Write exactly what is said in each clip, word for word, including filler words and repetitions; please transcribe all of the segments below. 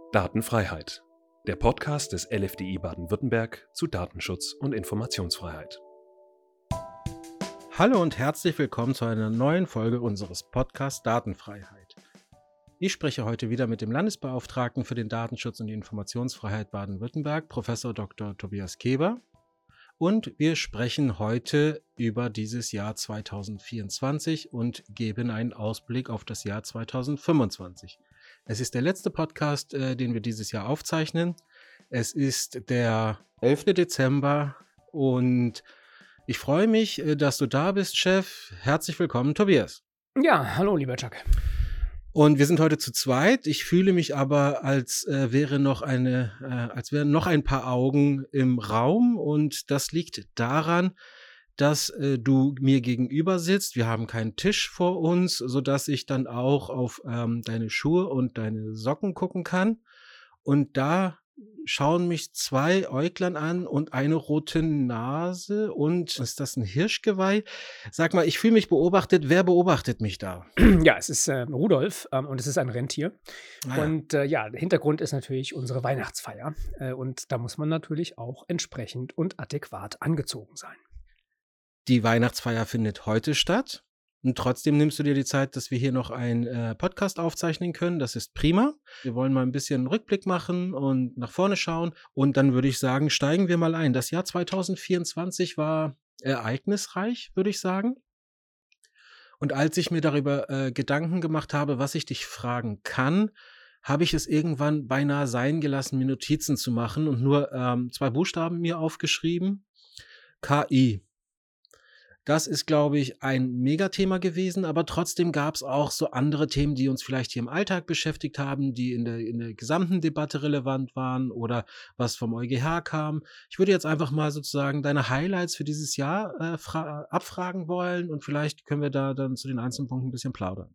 Datenfreiheit, der Podcast des L F D I Baden-Württemberg zu Datenschutz und Informationsfreiheit. Hallo und herzlich willkommen zu einer neuen Folge unseres Podcasts Datenfreiheit. Ich spreche heute wieder mit dem Landesbeauftragten für den Datenschutz und die Informationsfreiheit Baden-Württemberg, Professor Doktor Tobias Keber. Und wir sprechen heute über dieses Jahr zweitausendvierundzwanzig und geben einen Ausblick auf das Jahr zweitausendfünfundzwanzig. Es ist der letzte Podcast, äh, den wir dieses Jahr aufzeichnen. Es ist der elfter Dezember und ich freue mich, äh, dass du da bist, Chef. Herzlich willkommen, Tobias. Ja, hallo, lieber Chuck. Und wir sind heute zu zweit. Ich fühle mich aber, als äh, wäre noch eine, äh, als wären noch ein paar Augen im Raum. Und das liegt daran, dass äh, du mir gegenüber sitzt. Wir haben keinen Tisch vor uns, sodass ich dann auch auf ähm, deine Schuhe und deine Socken gucken kann. Und da schauen mich zwei Äuglein an und eine rote Nase. Und ist das ein Hirschgeweih? Sag mal, ich fühle mich beobachtet. Wer beobachtet mich da? Ja, es ist äh, Rudolf ähm, und es ist ein Rentier. Ah, ja. Und äh, ja, der Hintergrund ist natürlich unsere Weihnachtsfeier. Äh, und da muss man natürlich auch entsprechend und adäquat angezogen sein. Die Weihnachtsfeier findet heute statt. Und trotzdem nimmst du dir die Zeit, dass wir hier noch einen äh, Podcast aufzeichnen können. Das ist prima. Wir wollen mal ein bisschen Rückblick machen und nach vorne schauen. Und dann würde ich sagen, steigen wir mal ein. Das Jahr zweitausendvierundzwanzig war ereignisreich, würde ich sagen. Und als ich mir darüber äh, Gedanken gemacht habe, was ich dich fragen kann, habe ich es irgendwann beinahe sein gelassen, mir Notizen zu machen und nur ähm, zwei Buchstaben mir aufgeschrieben. K I. Das ist, glaube ich, ein Megathema gewesen, aber trotzdem gab es auch so andere Themen, die uns vielleicht hier im Alltag beschäftigt haben, die in der, in der gesamten Debatte relevant waren oder was vom EuGH kam. Ich würde jetzt einfach mal sozusagen deine Highlights für dieses Jahr äh, fra- abfragen wollen und vielleicht können wir da dann zu den einzelnen Punkten ein bisschen plaudern.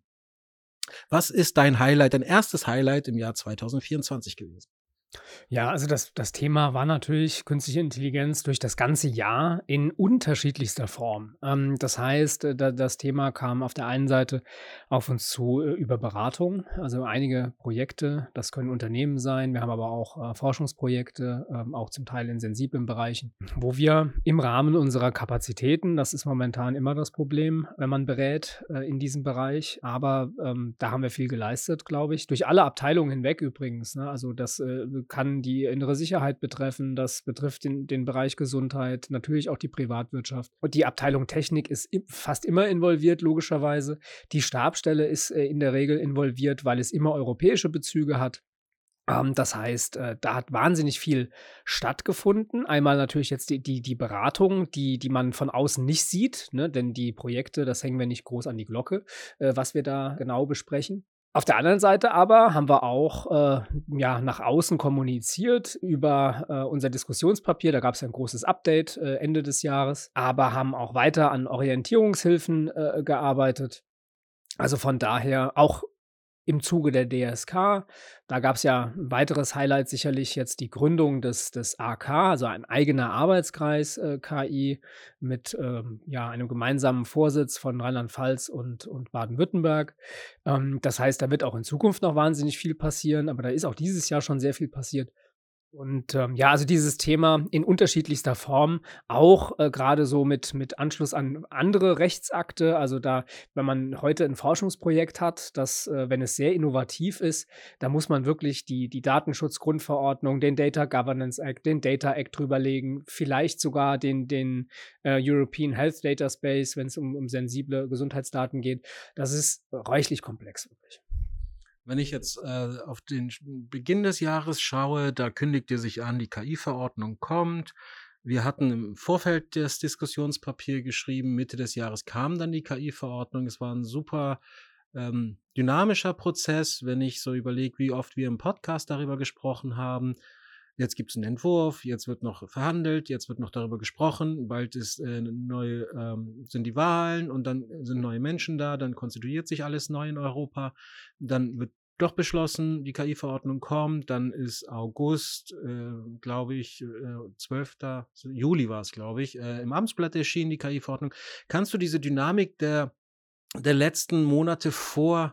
Was ist dein Highlight, dein erstes Highlight im Jahr zweitausendvierundzwanzig gewesen? Ja, also das, das Thema war natürlich künstliche Intelligenz durch das ganze Jahr in unterschiedlichster Form. Ähm, das heißt, äh, da, das Thema kam auf der einen Seite auf uns zu äh, über Beratung, also einige Projekte, das können Unternehmen sein, wir haben aber auch äh, Forschungsprojekte, ähm, auch zum Teil in sensiblen Bereichen, wo wir im Rahmen unserer Kapazitäten, das ist momentan immer das Problem, wenn man berät äh, in diesem Bereich, aber ähm, da haben wir viel geleistet, glaube ich, durch alle Abteilungen hinweg übrigens, ne? Also das äh, kann die innere Sicherheit betreffen, das betrifft den, den Bereich Gesundheit, natürlich auch die Privatwirtschaft. Und die Abteilung Technik ist i- fast immer involviert, logischerweise. Die Stabsstelle ist äh, in der Regel involviert, weil es immer europäische Bezüge hat. Ähm, das heißt, äh, da hat wahnsinnig viel stattgefunden. Einmal natürlich jetzt die, die, die Beratung, die, die man von außen nicht sieht, ne? Denn die Projekte, das hängen wir nicht groß an die Glocke, äh, was wir da genau besprechen. Auf der anderen Seite aber haben wir auch äh, ja, nach außen kommuniziert über äh, unser Diskussionspapier. Da gab es ein großes Update äh, Ende des Jahres, aber haben auch weiter an Orientierungshilfen äh, gearbeitet. Also von daher auch im Zuge der D S K, da gab es ja ein weiteres Highlight, sicherlich jetzt die Gründung des, des A K, also ein eigener Arbeitskreis äh, K I mit ähm, ja, einem gemeinsamen Vorsitz von Rheinland-Pfalz und, und Baden-Württemberg. Ähm, das heißt, da wird auch in Zukunft noch wahnsinnig viel passieren, aber da ist auch dieses Jahr schon sehr viel passiert. Und ähm, ja, also dieses Thema in unterschiedlichster Form, auch äh, gerade so mit, mit Anschluss an andere Rechtsakte. Also da, wenn man heute ein Forschungsprojekt hat, das, äh, wenn es sehr innovativ ist, da muss man wirklich die, die Datenschutzgrundverordnung, den Data Governance Act, den Data Act drüberlegen, vielleicht sogar den, den äh, European Health Data Space, wenn es um, um sensible Gesundheitsdaten geht. Das ist reichlich komplex, wirklich. Wenn ich jetzt äh, auf den Beginn des Jahres schaue, da kündigte sich an, die K I-Verordnung kommt. Wir hatten im Vorfeld das Diskussionspapier geschrieben, Mitte des Jahres kam dann die K I-Verordnung. Es war ein super ähm, dynamischer Prozess, wenn ich so überlege, wie oft wir im Podcast darüber gesprochen haben. Jetzt gibt es einen Entwurf, jetzt wird noch verhandelt, jetzt wird noch darüber gesprochen, bald ist, äh, neue, ähm, sind die Wahlen und dann sind neue Menschen da, dann konstituiert sich alles neu in Europa, dann wird doch beschlossen, die K I-Verordnung kommt, dann ist August, äh, glaube ich, äh, zwölfter Juli war es, glaube ich, äh, im Amtsblatt erschienen, die K I-Verordnung. Kannst du diese Dynamik der, der letzten Monate vor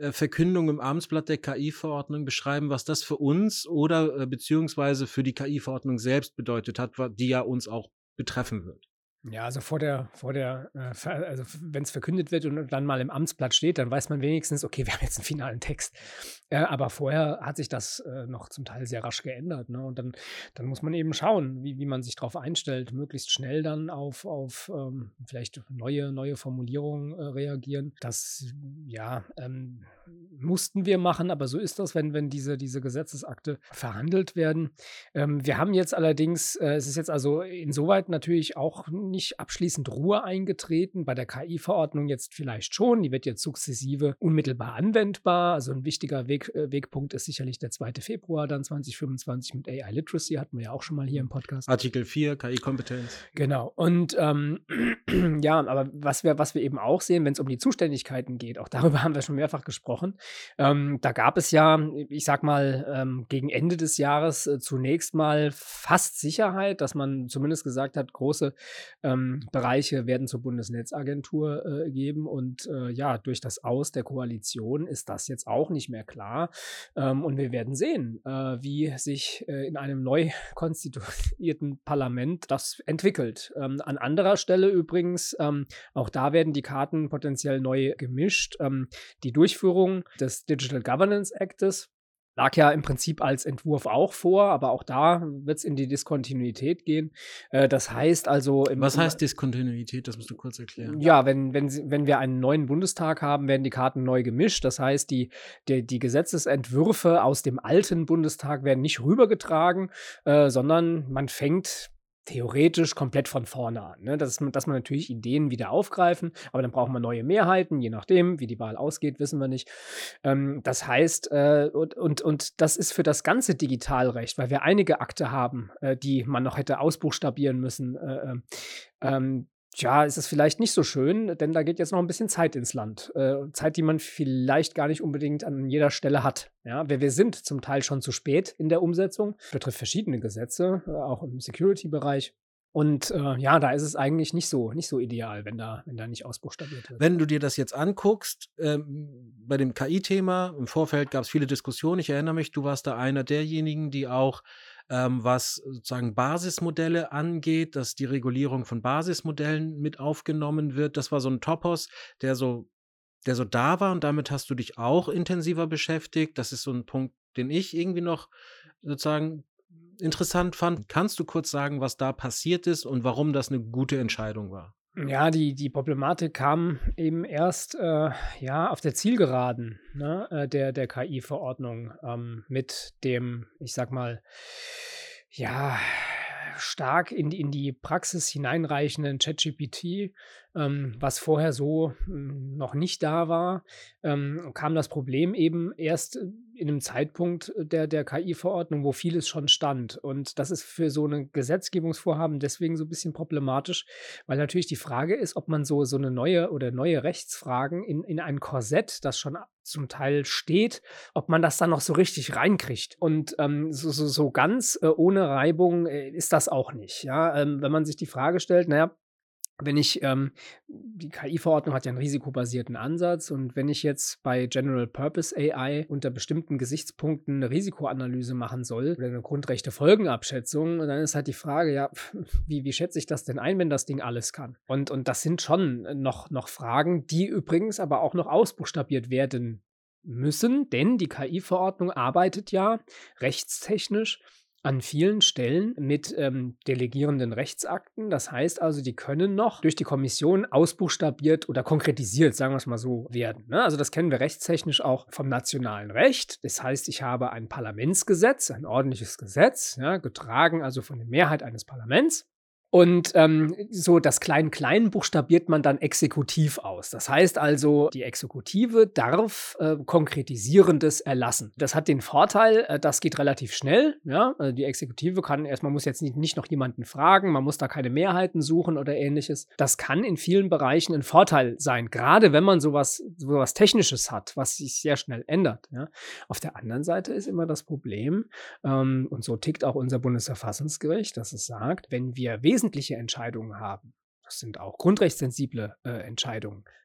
äh, Verkündung im Amtsblatt der K I-Verordnung beschreiben, was das für uns oder äh, beziehungsweise für die K I-Verordnung selbst bedeutet hat, wa- die ja uns auch betreffen wird? Ja, also vor der, vor der, äh, Ver also wenn es verkündet wird und dann mal im Amtsblatt steht, dann weiß man wenigstens, okay, wir haben jetzt einen finalen Text. Äh, aber vorher hat sich das äh, noch zum Teil sehr rasch geändert, ne? Und dann, dann muss man eben schauen, wie, wie man sich darauf einstellt, möglichst schnell dann auf, auf ähm, vielleicht neue, neue Formulierungen äh, reagieren. Das, ja, ähm, mussten wir machen, aber so ist das, wenn, wenn diese, diese Gesetzesakte verhandelt werden. Ähm, wir haben jetzt allerdings, äh, es ist jetzt also insoweit natürlich auch nicht abschließend Ruhe eingetreten. Bei der K I-Verordnung jetzt vielleicht schon. Die wird jetzt sukzessive unmittelbar anwendbar. Also ein wichtiger Weg, äh, Wegpunkt ist sicherlich der zweite Februar dann zwanzig fünfundzwanzig mit A I Literacy. Hatten wir ja auch schon mal hier im Podcast. Artikel vier, K I-Kompetenz. Genau. Und ähm, ja, aber was wir, was wir eben auch sehen, wenn es um die Zuständigkeiten geht, auch darüber haben wir schon mehrfach gesprochen. Ähm, da gab es ja, ich sag mal, ähm, gegen Ende des Jahres äh, zunächst mal fast Sicherheit, dass man zumindest gesagt hat, große ähm, Bereiche werden zur Bundesnetzagentur äh, geben. Und äh, ja, durch das Aus der Koalition ist das jetzt auch nicht mehr klar. Ähm, und wir werden sehen, äh, wie sich äh, in einem neu konstituierten Parlament das entwickelt. Ähm, an anderer Stelle übrigens, ähm, auch da werden die Karten potenziell neu gemischt. Ähm, die Durchführung des Digital Governance Actes lag ja im Prinzip als Entwurf auch vor, aber auch da wird es in die Diskontinuität gehen. Äh, das heißt also im, Was im, heißt Diskontinuität? Das musst du kurz erklären. ja, wenn, wenn, sie- wenn wir einen neuen Bundestag haben, werden die Karten neu gemischt. Das heißt, die, die, die Gesetzesentwürfe aus dem alten Bundestag werden nicht rübergetragen, äh, sondern man fängt theoretisch komplett von vorne an. Ne? Dass, man- dass man natürlich Ideen wieder aufgreifen, aber dann brauchen wir neue Mehrheiten, je nachdem, wie die Wahl ausgeht, wissen wir nicht. Ähm, das heißt, äh, und, und, und das ist für das ganze Digitalrecht, weil wir einige Akte haben, äh, die man noch hätte ausbuchstabieren müssen, äh, ähm, ähm, tja, ist es vielleicht nicht so schön, denn da geht jetzt noch ein bisschen Zeit ins Land. Äh, Zeit, die man vielleicht gar nicht unbedingt an jeder Stelle hat. Ja, wir, wir sind zum Teil schon zu spät in der Umsetzung. Betrifft verschiedene Gesetze, äh, auch im Security-Bereich. Und äh, ja, da ist es eigentlich nicht so, nicht so ideal, wenn da, wenn da nicht ausbuchstabiert wird. Wenn du dir das jetzt anguckst, ähm, bei dem K I-Thema, im Vorfeld gab es viele Diskussionen. Ich erinnere mich, du warst da einer derjenigen, die auch, ähm, was sozusagen Basismodelle angeht, dass die Regulierung von Basismodellen mit aufgenommen wird. Das war so ein Topos, der so, der so da war und damit hast du dich auch intensiver beschäftigt. Das ist so ein Punkt, den ich irgendwie noch sozusagen interessant fand. Kannst du kurz sagen, was da passiert ist und warum das eine gute Entscheidung war? Ja, die, die Problematik kam eben erst äh, ja, auf der Zielgeraden, ne, äh, der, der K I-Verordnung ähm, mit dem, ich sag mal, ja, stark in die, in die Praxis hineinreichenden ChatGPT, ähm, was vorher so mm, noch nicht da war, ähm, kam das Problem eben erst äh, in einem Zeitpunkt der, der K I-Verordnung, wo vieles schon stand. Und das ist für so ein Gesetzgebungsvorhaben deswegen so ein bisschen problematisch, weil natürlich die Frage ist, ob man so, so eine neue oder neue Rechtsfragen in, in ein Korsett, das schon zum Teil steht, ob man das dann noch so richtig reinkriegt. Und ähm, so, so, so ganz äh, ohne Reibung äh, ist das auch nicht. Ja? Ähm, wenn man sich die Frage stellt, naja, wenn ich, ähm, die K I-Verordnung hat ja einen risikobasierten Ansatz und wenn ich jetzt bei General Purpose A I unter bestimmten Gesichtspunkten eine Risikoanalyse machen soll oder eine Grundrechte-Folgenabschätzung, dann ist halt die Frage, ja, pf, wie, wie schätze ich das denn ein, wenn das Ding alles kann? Und, und das sind schon noch, noch Fragen, die übrigens aber auch noch ausbuchstabiert werden müssen, denn die K I-Verordnung arbeitet ja rechtstechnisch an vielen Stellen mit ähm, delegierenden Rechtsakten. Das heißt also, die können noch durch die Kommission ausbuchstabiert oder konkretisiert, sagen wir es mal so, werden. Ne? Also das kennen wir rechtstechnisch auch vom nationalen Recht. Das heißt, ich habe ein Parlamentsgesetz, ein ordentliches Gesetz, ja, getragen also von der Mehrheit eines Parlaments. Und ähm, so das Klein-Klein buchstabiert man dann exekutiv aus. Das heißt also, die Exekutive darf äh, Konkretisierendes erlassen. Das hat den Vorteil, äh, das geht relativ schnell. Ja? Also die Exekutive kann erst, man muss jetzt nicht, nicht noch jemanden fragen, man muss da keine Mehrheiten suchen oder ähnliches. Das kann in vielen Bereichen ein Vorteil sein, gerade wenn man sowas, sowas Technisches hat, was sich sehr schnell ändert. Ja? Auf der anderen Seite ist immer das Problem, ähm, und so tickt auch unser Bundesverfassungsgericht, dass es sagt, wenn wir wesentliche Entscheidungen haben, das sind auch grundrechtssensible äh, Entscheidungen,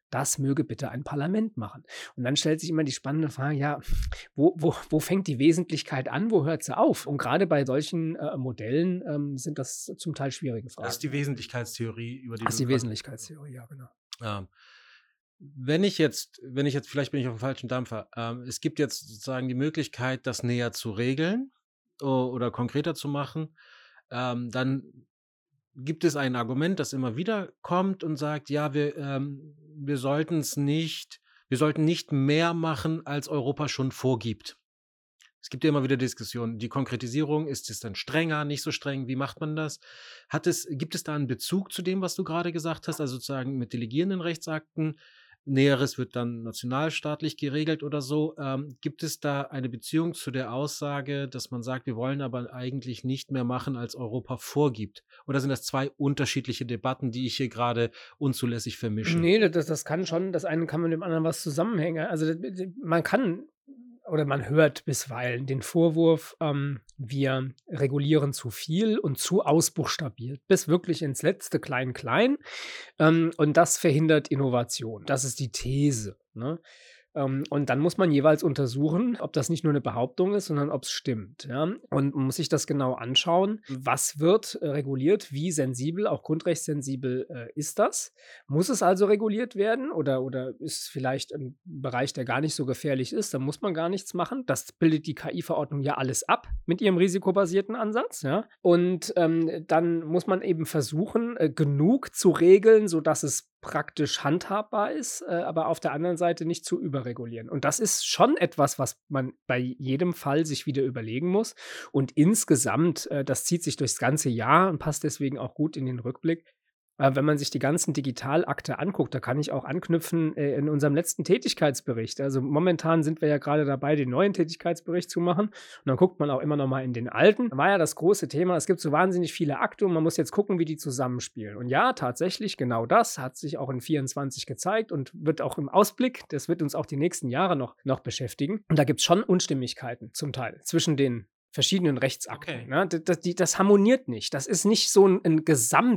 das möge bitte ein Parlament machen. Und dann stellt sich immer die spannende Frage, ja, wo, wo, wo fängt die Wesentlichkeit an, wo hört sie auf? Und gerade bei solchen äh, Modellen ähm, sind das zum Teil schwierige Fragen. Das ist die Wesentlichkeitstheorie, über die Das ist du die gerade- Wesentlichkeitstheorie, ja, genau. Ähm, wenn ich jetzt, wenn ich jetzt, vielleicht bin ich auf dem falschen Dampfer, ähm, es gibt jetzt sozusagen die Möglichkeit, das näher zu regeln o- oder konkreter zu machen, ähm, dann gibt es ein Argument, das immer wieder kommt und sagt, ja, wir, ähm, wir sollten es nicht, wir sollten nicht mehr machen, als Europa schon vorgibt. Es gibt ja immer wieder Diskussionen. Die Konkretisierung, ist es dann strenger, nicht so streng? Wie macht man das? Hat es, gibt es da einen Bezug zu dem, was du gerade gesagt hast, also sozusagen mit delegierenden Rechtsakten? Näheres wird dann nationalstaatlich geregelt oder so. Ähm, gibt es da eine Beziehung zu der Aussage, dass man sagt, wir wollen aber eigentlich nicht mehr machen, als Europa vorgibt? Oder sind das zwei unterschiedliche Debatten, die ich hier gerade unzulässig vermische? Nee, das, das kann schon, das eine kann mit dem anderen was zusammenhängen. Also d- d- man kann oder man hört bisweilen den Vorwurf, ähm, wir regulieren zu viel und zu ausbuchstabiert, bis wirklich ins letzte Klein-Klein. Ähm, und das verhindert Innovation. Das ist die These. Ne? Ähm, und dann muss man jeweils untersuchen, ob das nicht nur eine Behauptung ist, sondern ob es stimmt. Ja? Und man muss sich das genau anschauen. Was wird äh, reguliert? Wie sensibel, auch grundrechtssensibel äh, ist das? Muss es also reguliert werden oder, oder ist es vielleicht ein Bereich, der gar nicht so gefährlich ist? Da muss man gar nichts machen. Das bildet die K I-Verordnung ja alles ab mit ihrem risikobasierten Ansatz. Ja? Und ähm, dann muss man eben versuchen, äh, genug zu regeln, sodass es praktisch handhabbar ist, äh, aber auf der anderen Seite nicht zu überregulieren. Und das ist schon etwas, was man bei jedem Fall sich wieder überlegen muss. Und insgesamt, äh, das zieht sich durchs ganze Jahr und passt deswegen auch gut in den Rückblick. Äh, wenn man sich die ganzen Digitalakte anguckt, da kann ich auch anknüpfen äh, in unserem letzten Tätigkeitsbericht. Also momentan sind wir ja gerade dabei, den neuen Tätigkeitsbericht zu machen. Und dann guckt man auch immer noch mal in den alten. Da war ja das große Thema, es gibt so wahnsinnig viele Akte und man muss jetzt gucken, wie die zusammenspielen. Und ja, tatsächlich, genau das hat sich auch in vierundzwanzig gezeigt und wird auch im Ausblick, das wird uns auch die nächsten Jahre noch, noch beschäftigen. Und da gibt es schon Unstimmigkeiten zum Teil zwischen den verschiedenen Rechtsakten. Okay. Ne? Das, das, die, das harmoniert nicht. Das ist nicht so ein, ein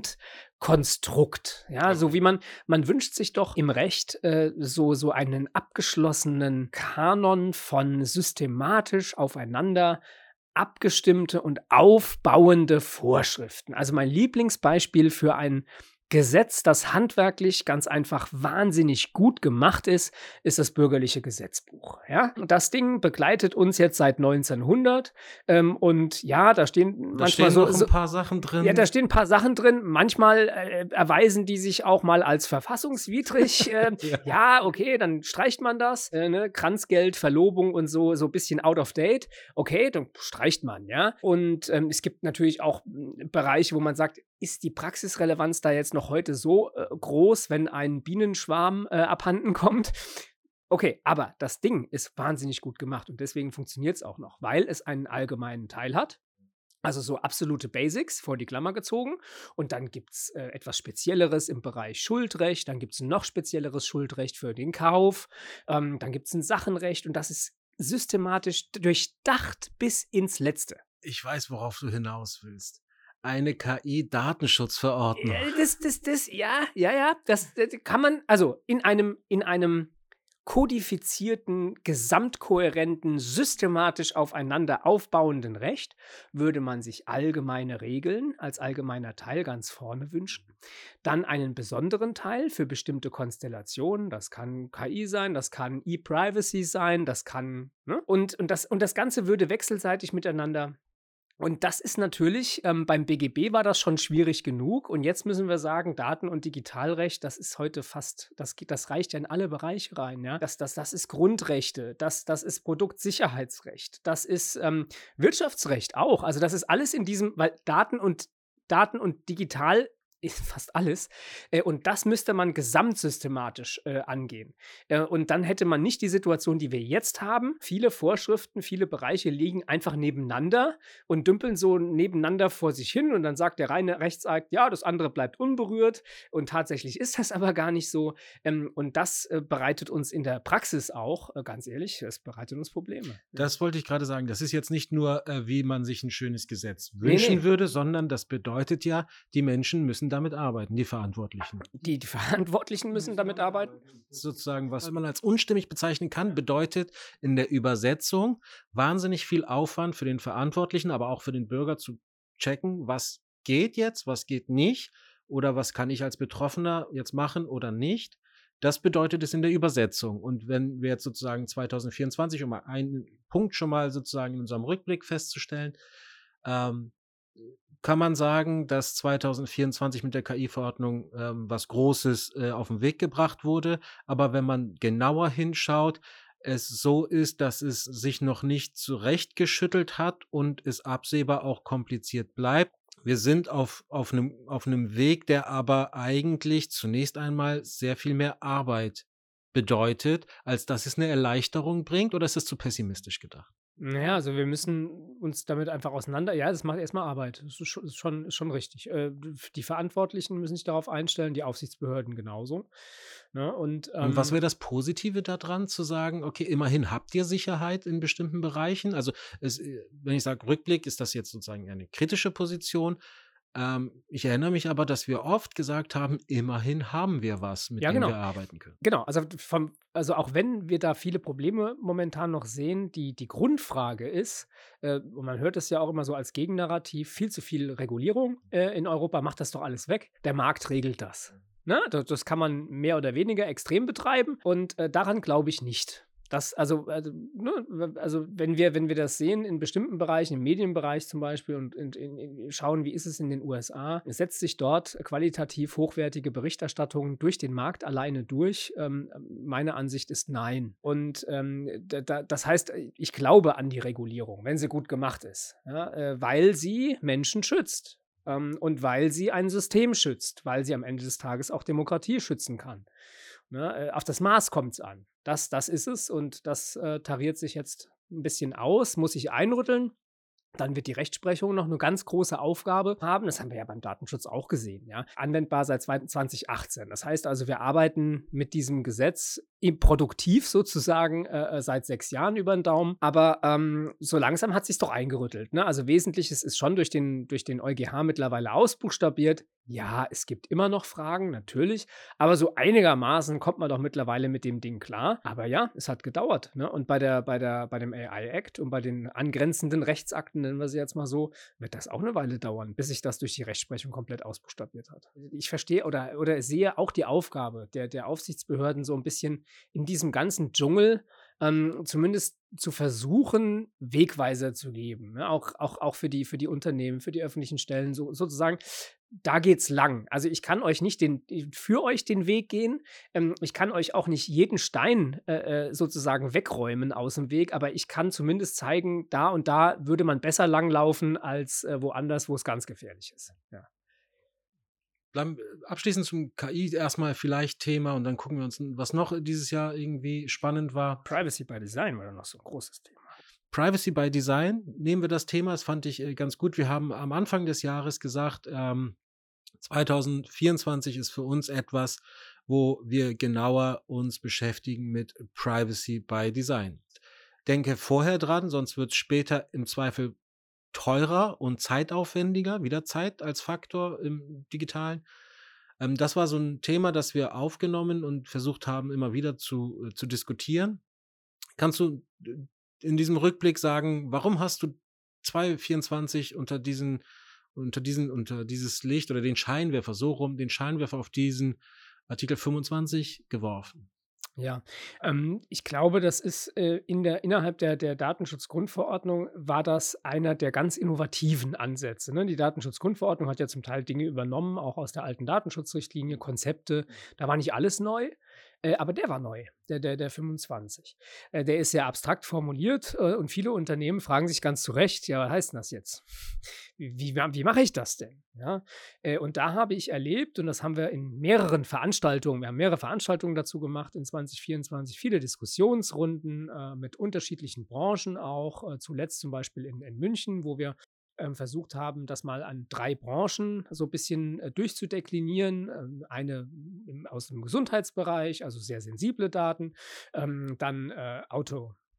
Gesamtkonstrukt. Ja, so wie man, man wünscht sich doch im Recht äh, so, so einen abgeschlossenen Kanon von systematisch aufeinander abgestimmte und aufbauende Vorschriften. Also mein Lieblingsbeispiel für ein Gesetz, das handwerklich ganz einfach wahnsinnig gut gemacht ist, ist das bürgerliche Gesetzbuch. Ja? Und das Ding begleitet uns jetzt seit neunzehnhundert. Ähm, und ja, da stehen Da manchmal stehen so, noch so ein paar Sachen drin. ja, da stehen ein paar Sachen drin. Manchmal äh, erweisen die sich auch mal als verfassungswidrig. Äh, Ja. ja. okay, dann streicht man das. Äh, ne? Kranzgeld, Verlobung und so, so ein bisschen out of date. Okay, dann streicht man, ja. Und ähm, es gibt natürlich auch äh, Bereiche, wo man sagt, ist die Praxisrelevanz da jetzt noch heute so äh, groß, wenn ein Bienenschwarm äh, abhanden kommt? Okay, aber das Ding ist wahnsinnig gut gemacht und deswegen funktioniert es auch noch, weil es einen allgemeinen Teil hat. Also so absolute Basics vor die Klammer gezogen. Und dann gibt es äh, etwas Spezielleres im Bereich Schuldrecht. Dann gibt es ein noch spezielleres Schuldrecht für den Kauf. Ähm, dann gibt es ein Sachenrecht. Und das ist systematisch durchdacht bis ins Letzte. Ich weiß, worauf du hinaus willst. Eine K I-Datenschutzverordnung. Äh, Das, das, das, ja, ja, ja. Das, das kann man, also in einem, in einem kodifizierten, gesamtkohärenten, systematisch aufeinander aufbauenden Recht würde man sich allgemeine Regeln als allgemeiner Teil ganz vorne wünschen. Dann einen besonderen Teil für bestimmte Konstellationen. Das kann K I sein, das kann E-Privacy sein, das kann, ne? Und, und, das, und das Ganze würde wechselseitig miteinander. Und das ist natürlich, ähm, beim B G B war das schon schwierig genug. Und jetzt müssen wir sagen, Daten- und Digitalrecht, das ist heute fast, das, geht, das reicht ja in alle Bereiche rein. Ja? Das, das, das ist Grundrechte, das, das ist Produktsicherheitsrecht, das ist ähm, Wirtschaftsrecht auch. Also das ist alles in diesem, weil Daten und, Daten und Digital ist fast alles. Äh, und das müsste man gesamtsystematisch äh, angehen. Äh, und dann hätte man nicht die Situation, die wir jetzt haben. Viele Vorschriften, viele Bereiche liegen einfach nebeneinander und dümpeln so nebeneinander vor sich hin. Und dann sagt der reine Rechtsakt, ja, das andere bleibt unberührt. Und tatsächlich ist das aber gar nicht so. Ähm, und das äh, bereitet uns in der Praxis auch, äh, ganz ehrlich, es bereitet uns Probleme. Das wollte ich gerade sagen. Das ist jetzt nicht nur, äh, wie man sich ein schönes Gesetz wünschen nee. würde, sondern das bedeutet ja, die Menschen müssen müssen damit arbeiten, die Verantwortlichen. Die, die Verantwortlichen müssen damit arbeiten. Sozusagen, was man als unstimmig bezeichnen kann, bedeutet in der Übersetzung wahnsinnig viel Aufwand für den Verantwortlichen, aber auch für den Bürger zu checken, was geht jetzt, was geht nicht oder was kann ich als Betroffener jetzt machen oder nicht. Das bedeutet es in der Übersetzung. Und wenn wir jetzt sozusagen zwanzig vierundzwanzig, um einen Punkt schon mal sozusagen in unserem Rückblick festzustellen, ähm, kann man sagen, dass zwanzig vierundzwanzig mit der K I-Verordnung ähm, was Großes äh, auf den Weg gebracht wurde. Aber wenn man genauer hinschaut, es so ist, dass es sich noch nicht zurechtgeschüttelt hat und es absehbar auch kompliziert bleibt. Wir sind auf, auf einem, auf einem Weg, der aber eigentlich zunächst einmal sehr viel mehr Arbeit bedeutet, als dass es eine Erleichterung bringt, oder ist es zu pessimistisch gedacht? Naja, also wir müssen uns damit einfach auseinander. Ja, das macht erstmal Arbeit. Das ist schon, ist schon, ist schon richtig. Äh, die Verantwortlichen müssen sich darauf einstellen, die Aufsichtsbehörden genauso. Ne? Und, Und was ähm, wäre das Positive daran, zu sagen, okay, immerhin habt ihr Sicherheit in bestimmten Bereichen? Also, es, äh, wenn ich sage Rückblick, ist das jetzt sozusagen eine kritische Position. Ähm, ich erinnere mich aber, dass wir oft gesagt haben, immerhin haben wir was, mit ja, dem genau. wir arbeiten können. Genau, also vom, also auch wenn wir da viele Probleme momentan noch sehen, die, die Grundfrage ist, äh, und man hört es ja auch immer so als Gegennarrativ, viel zu viel Regulierung äh, in Europa, macht das doch alles weg. Der Markt regelt das. Ne? Das, das kann man mehr oder weniger extrem betreiben und äh, daran glaube ich nicht. Das, also, also, ne, also wenn wir, wenn wir das sehen in bestimmten Bereichen, im Medienbereich zum Beispiel und in, in, in schauen, wie ist es in den U S A, es setzt sich dort qualitativ hochwertige Berichterstattung durch den Markt alleine durch. Ähm, meine Ansicht ist nein. Und ähm, da, da, das heißt, ich glaube an die Regulierung, wenn sie gut gemacht ist, ja, äh, weil sie Menschen schützt. Ähm, und weil sie ein System schützt, weil sie am Ende des Tages auch Demokratie schützen kann. Ne, äh, auf das Maß kommt es an. Das, das ist es und das äh, tariert sich jetzt ein bisschen aus, muss ich einrütteln. Dann wird die Rechtsprechung noch eine ganz große Aufgabe haben. Das haben wir ja beim Datenschutz auch gesehen, ja. Anwendbar seit zwanzig achtzehn. Das heißt also, wir arbeiten mit diesem Gesetz im produktiv sozusagen äh, seit sechs Jahren über den Daumen. Aber ähm, so langsam hat sich's doch eingerüttelt, ne? Also Wesentliches ist schon durch den, durch den EuGH mittlerweile ausbuchstabiert. Ja, es gibt immer noch Fragen, natürlich. Aber so einigermaßen kommt man doch mittlerweile mit dem Ding klar. Aber ja, es hat gedauert, ne? Und bei der, bei der, bei dem A I Act und bei den angrenzenden Rechtsakten, nennen wir sie jetzt mal so, wird das auch eine Weile dauern, bis sich das durch die Rechtsprechung komplett ausbuchstabiert hat. Ich verstehe oder, oder sehe auch die Aufgabe der, der Aufsichtsbehörden so ein bisschen in diesem ganzen Dschungel, ähm, zumindest zu versuchen, Wegweiser zu geben. Ne? Auch, auch, auch für die, für die Unternehmen, für die öffentlichen Stellen, so, sozusagen, da geht's lang. Also ich kann euch nicht den, für euch den Weg gehen. Ähm, ich kann euch auch nicht jeden Stein äh, sozusagen wegräumen aus dem Weg, aber ich kann zumindest zeigen, da und da würde man besser langlaufen als äh, woanders, wo es ganz gefährlich ist. Ja. Bleiben, abschließend zum K I erstmal vielleicht Thema und dann gucken wir uns, was noch dieses Jahr irgendwie spannend war. Privacy by Design war dann noch so ein großes Thema. Privacy by Design, nehmen wir das Thema, das fand ich äh, ganz gut. Wir haben am Anfang des Jahres gesagt, ähm, zwanzig vierundzwanzig ist für uns etwas, wo wir genauer uns beschäftigen mit Privacy by Design. Denke vorher dran, sonst wird es später im Zweifel teurer und zeitaufwendiger, wieder Zeit als Faktor im Digitalen. Ähm, das war so ein Thema, das wir aufgenommen und versucht haben, immer wieder zu, äh, zu diskutieren. Kannst du äh, in diesem Rückblick sagen, warum hast du zwanzig vierundzwanzig unter diesen, unter diesen, unter dieses Licht oder den Scheinwerfer, so rum, den Scheinwerfer auf diesen Artikel fünfundzwanzig geworfen? Ja, ähm, ich glaube, das ist äh, in der, innerhalb der, der Datenschutzgrundverordnung war das einer der ganz innovativen Ansätze. Ne? Die Datenschutzgrundverordnung hat ja zum Teil Dinge übernommen, auch aus der alten Datenschutzrichtlinie, Konzepte. Da war nicht alles neu, äh, aber der war neu, der, der, der fünfundzwanzig. Äh, der ist sehr abstrakt formuliert äh, und viele Unternehmen fragen sich ganz zu Recht, ja, was heißt denn das jetzt? Wie, wie, wie mache ich das denn? Ja? Äh, und da habe ich erlebt, und das haben wir in mehreren Veranstaltungen, wir haben mehrere Veranstaltungen dazu gemacht in zwanzig vierundzwanzig, viele Diskussionsrunden äh, mit unterschiedlichen Branchen auch, äh, zuletzt zum Beispiel in, in München, wo wir ähm, versucht haben, das mal an drei Branchen so ein bisschen äh, durchzudeklinieren. Ähm, eine im, aus dem Gesundheitsbereich, also sehr sensible Daten, ähm, dann äh, Auto.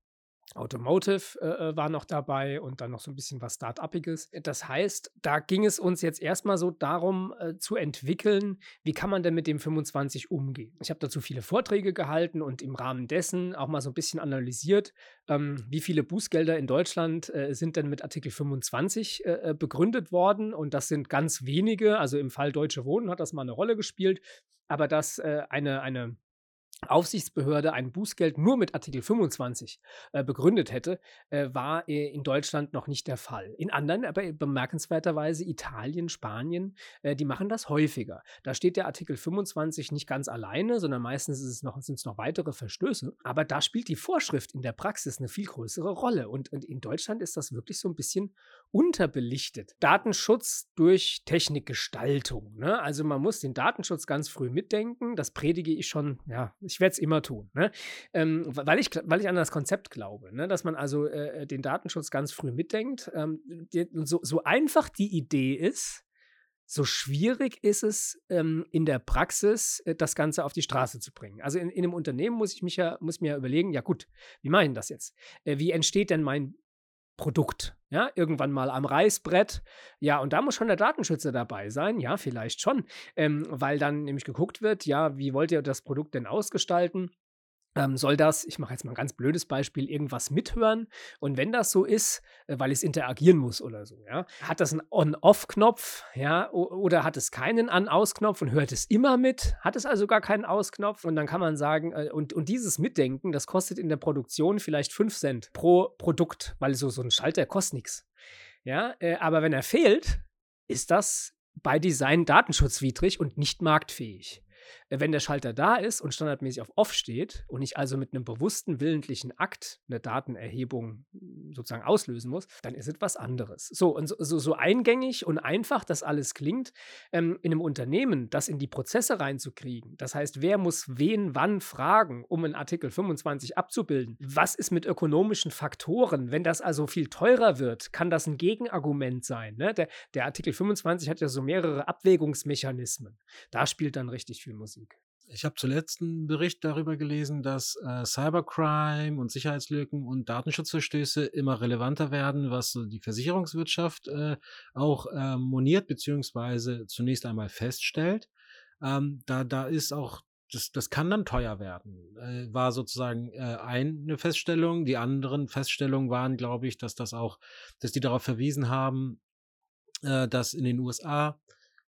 Automotive äh, war noch dabei und dann noch so ein bisschen was Start-upiges. Das heißt, da ging es uns jetzt erstmal so darum, äh, zu entwickeln, wie kann man denn mit dem fünfundzwanzig umgehen? Ich habe dazu viele Vorträge gehalten und im Rahmen dessen auch mal so ein bisschen analysiert, ähm, wie viele Bußgelder in Deutschland äh, sind denn mit Artikel fünfundzwanzig äh, äh, begründet worden? Und das sind ganz wenige. Also, im Fall Deutsche Wohnen hat das mal eine Rolle gespielt, aber dass äh, eine eine Aufsichtsbehörde ein Bußgeld nur mit Artikel fünfundzwanzig äh, begründet hätte, äh, war äh, in Deutschland noch nicht der Fall. In anderen, aber bemerkenswerterweise Italien, Spanien, äh, die machen das häufiger. Da steht der Artikel fünfundzwanzig nicht ganz alleine, sondern meistens ist es noch, sind es noch weitere Verstöße. Aber da spielt die Vorschrift in der Praxis eine viel größere Rolle. Und, und in Deutschland ist das wirklich so ein bisschen unterbelichtet. Datenschutz durch Technikgestaltung. Ne? Also man muss den Datenschutz ganz früh mitdenken. Das predige ich schon, ja, ich werde es immer tun, ne? Ähm, weil, ich, weil ich an das Konzept glaube, ne? Dass man also äh, den Datenschutz ganz früh mitdenkt. Ähm, die, so, so einfach die Idee ist, so schwierig ist es ähm, in der Praxis, äh, das Ganze auf die Straße zu bringen. Also in, in einem Unternehmen muss ich mich ja, muss mir ja überlegen, ja gut, wie mache ich denn das jetzt? Äh, wie entsteht denn mein Produkt, ja, irgendwann mal am Reißbrett. Ja, und da muss schon der Datenschützer dabei sein, ja, vielleicht schon, ähm, weil dann nämlich geguckt wird, ja, wie wollt ihr das Produkt denn ausgestalten? Ähm, soll das, ich mache jetzt mal ein ganz blödes Beispiel, irgendwas mithören? Und wenn das so ist, äh, weil es interagieren muss oder so, ja, hat das einen On-Off-Knopf, ja, o oder hat es keinen An-Aus-Knopf und hört es immer mit? Hat es also gar keinen Ausknopf? Und dann kann man sagen, äh, und und dieses Mitdenken, das kostet in der Produktion vielleicht fünf Cent pro Produkt, weil so so 'n Schalter kostet nix. Ja, äh, aber wenn er fehlt, ist das by Design datenschutzwidrig und nicht marktfähig. Äh, wenn der Schalter da ist und standardmäßig auf Off steht und ich also mit einem bewussten willentlichen Akt eine Datenerhebung mm, sozusagen auslösen muss, dann ist es was anderes. So und so so so eingängig und einfach das alles klingt, ähm, in einem Unternehmen das in die Prozesse reinzukriegen. Das heißt, wer muss wen wann fragen, um 'n Artikel fünfundzwanzig abzubilden? Was ist mit ökonomischen Faktoren? Wenn das also viel teurer wird, kann das ein Gegenargument sein, ne? Der der Artikel fünfundzwanzig hat ja so mehrere Abwägungsmechanismen. Da spielt dann richtig viel Musik. Ich habe zuletzt einen Bericht darüber gelesen, dass äh, Cybercrime und Sicherheitslücken und Datenschutzverstöße immer relevanter werden, was so die Versicherungswirtschaft äh, auch äh, moniert beziehungsweise zunächst einmal feststellt. Ähm, da, da ist auch, das, das kann dann teuer werden. Äh, war sozusagen äh, eine Feststellung. Die anderen Feststellungen waren, glaube ich, dass das auch, dass die darauf verwiesen haben, äh, dass in den U S A,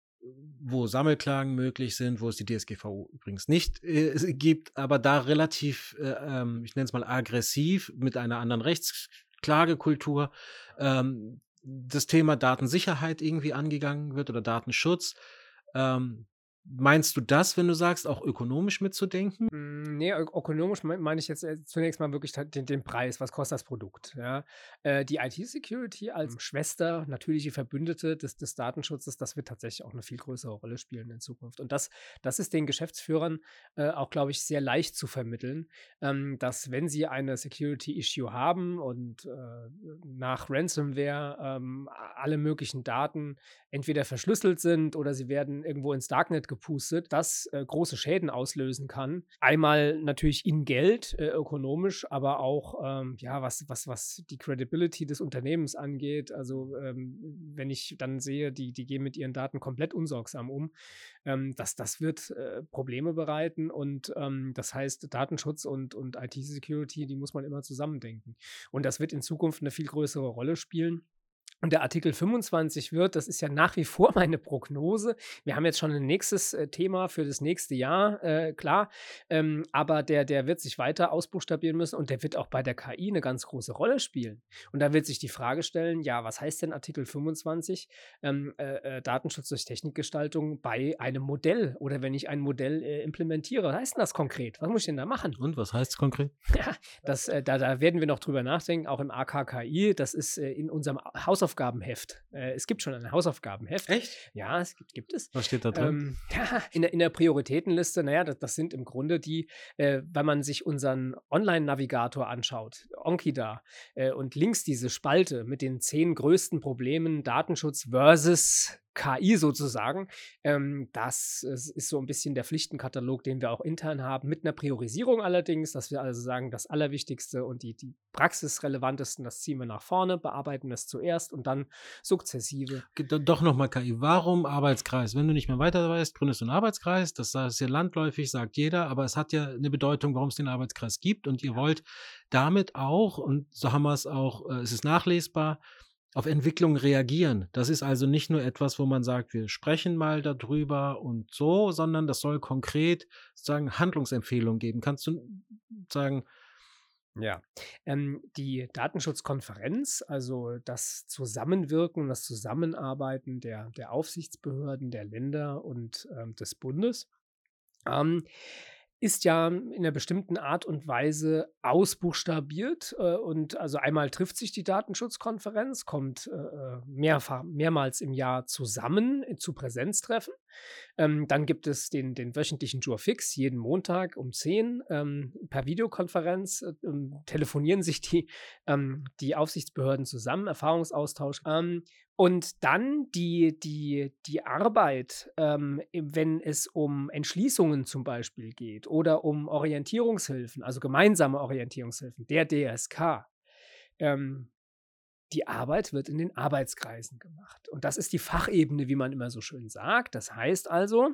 wo Sammelklagen möglich sind, wo es die D S G V O übrigens nicht äh, gibt, aber da relativ, äh, ähm, ich nenne es mal aggressiv mit einer anderen Rechtsklagekultur, ähm, das Thema Datensicherheit irgendwie angegangen wird oder Datenschutz. Ähm, Meinst du das, wenn du sagst, auch ökonomisch mitzudenken? Hm, ne, ök ökonomisch mei meine ich jetzt, äh, zunächst mal wirklich ta den den Preis. Was kostet das Produkt, ja? Äh, die I T-Security als Schwester, natürliche Verbündete des des Datenschutzes, das wird tatsächlich auch eine viel größere Rolle spielen in Zukunft. Und das das ist den Geschäftsführern, äh, auch, glaube ich, sehr leicht zu vermitteln, ähm, dass wenn sie eine Security-Issue haben und, äh, nach Ransomware, ähm, a alle möglichen Daten entweder verschlüsselt sind oder sie werden irgendwo ins Darknet gepustet, das äh, große Schäden auslösen kann. Einmal natürlich in Geld, äh, ökonomisch, aber auch ähm, ja, was, was, was die Credibility des Unternehmens angeht. Also ähm, wenn ich dann sehe, die, die gehen mit ihren Daten komplett unsorgsam um, ähm, das, das wird äh, Probleme bereiten und ähm, das heißt, Datenschutz und, und I T-Security, die muss man immer zusammendenken. Und das wird in Zukunft eine viel größere Rolle spielen. Und der Artikel fünfundzwanzig wird, das ist ja nach wie vor meine Prognose. Wir haben jetzt schon ein nächstes äh, Thema für das nächste Jahr, äh, klar. Ähm, aber der, der wird sich weiter ausbuchstabieren müssen und der wird auch bei der K I eine ganz große Rolle spielen. Und da wird sich die Frage stellen, ja, was heißt denn Artikel fünfundzwanzig, ähm, äh, äh, Datenschutz durch Technikgestaltung bei einem Modell oder wenn ich ein Modell äh, implementiere? Was heißt denn das konkret? Was muss ich denn da machen? Und was heißt es konkret? Ja, das, äh, da, da werden wir noch drüber nachdenken, auch im A K K I. Das ist äh, in unserem Hausaufgabenheft. Äh, es gibt schon ein Hausaufgabenheft. Echt? Ja, es gibt, gibt es. Was steht da drin? Ähm, ja, in, der, in der Prioritätenliste, naja, das, das sind im Grunde die, äh, wenn man sich unseren Online-Navigator anschaut, Onkida, äh, und links diese Spalte mit den zehn größten Problemen Datenschutz versus K I sozusagen. Ähm, das ist ist so ein bisschen der Pflichtenkatalog, den wir auch intern haben, mit einer Priorisierung allerdings, dass wir also sagen, das Allerwichtigste und die die praxisrelevantesten, das ziehen wir nach vorne, bearbeiten das zuerst und dann sukzessive. Ge- do- Doch nochmal K I. Warum Arbeitskreis? Wenn du nicht mehr weiter weißt, gründest du einen Arbeitskreis. Das ist ja landläufig, sagt jeder, aber es hat ja eine Bedeutung, warum es den Arbeitskreis gibt. Und ihr wollt damit auch, und so haben wir es auch, äh, es ist nachlesbar, auf Entwicklung reagieren. Das ist also nicht nur etwas, wo man sagt, wir sprechen mal darüber und so, sondern das soll konkret sozusagen Handlungsempfehlungen geben. Kannst du sagen, Ja, ähm, die Datenschutzkonferenz, also das Zusammenwirken, das Zusammenarbeiten der der Aufsichtsbehörden, der Länder und, ähm, des Bundes, ähm, ist ja in einer bestimmten Art und Weise ausbuchstabiert, äh, und also einmal trifft sich die Datenschutzkonferenz, kommt, äh, äh, mehrfach mehrmals im Jahr zusammen, äh, zu Präsenztreffen. Ähm, dann gibt es den den wöchentlichen Jour fix jeden Montag um zehn, ähm, per Videokonferenz, äh, ähm, telefonieren sich die ähm, die Aufsichtsbehörden zusammen, Erfahrungsaustausch. Ähm, und dann die die die Arbeit, ähm, im wenn es um Entschließungen zum Beispiel geht oder um Orientierungshilfen, also gemeinsame Orientierungshilfen, der D S K. Ähm, Die Arbeit wird in den Arbeitskreisen gemacht. Und das ist die Fachebene, wie man immer so schön sagt. Das heißt also,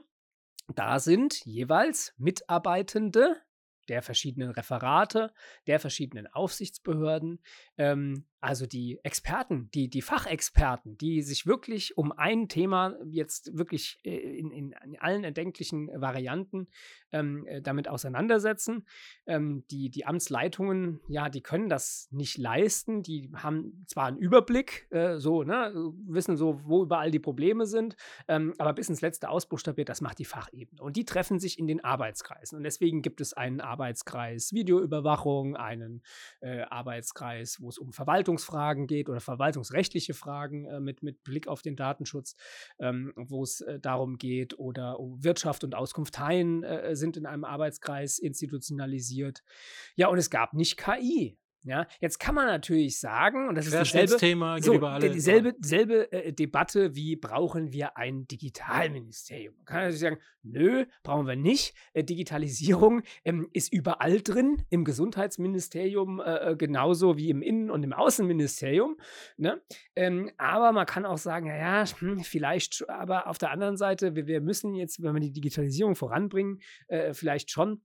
da sind jeweils Mitarbeitende der verschiedenen Referate, der verschiedenen Aufsichtsbehörden, ähm, also die Experten, die die Fachexperten, die sich wirklich um ein Thema jetzt wirklich, äh, in in in allen erdenklichen Varianten, ähm, äh, damit auseinandersetzen. Ähm, die die Amtsleitungen, ja, die können das nicht leisten. Die haben zwar einen Überblick, äh, so, ne, wissen so, wo überall die Probleme sind, ähm, aber bis ins Letzte ausbuchstabiert, das macht die Fachebene. Und die treffen sich in den Arbeitskreisen. Und deswegen gibt es einen Arbeitskreis Videoüberwachung, einen äh, Arbeitskreis, wo es um Verwaltungsfragen geht oder verwaltungsrechtliche Fragen äh, mit, mit Blick auf den Datenschutz, ähm, wo es äh, darum geht, oder um Wirtschaft und Auskunfteien äh, sind in einem Arbeitskreis institutionalisiert. Ja, und es gab nicht K I. Ja, jetzt kann man natürlich sagen, und das ist dieselbe, Querschnittsthema, geht so, über alle. dieselbe, dieselbe äh, Debatte, wie brauchen wir ein Digitalministerium? Man kann natürlich sagen, nö, brauchen wir nicht. Äh, Digitalisierung ähm, ist überall drin, im Gesundheitsministerium äh, äh, genauso wie im Innen- und im Außenministerium. Ne? Ähm, aber man kann auch sagen, ja, ja, hm, vielleicht, sch- aber auf der anderen Seite, wir, wir müssen jetzt, wenn wir die Digitalisierung voranbringen, äh, vielleicht schon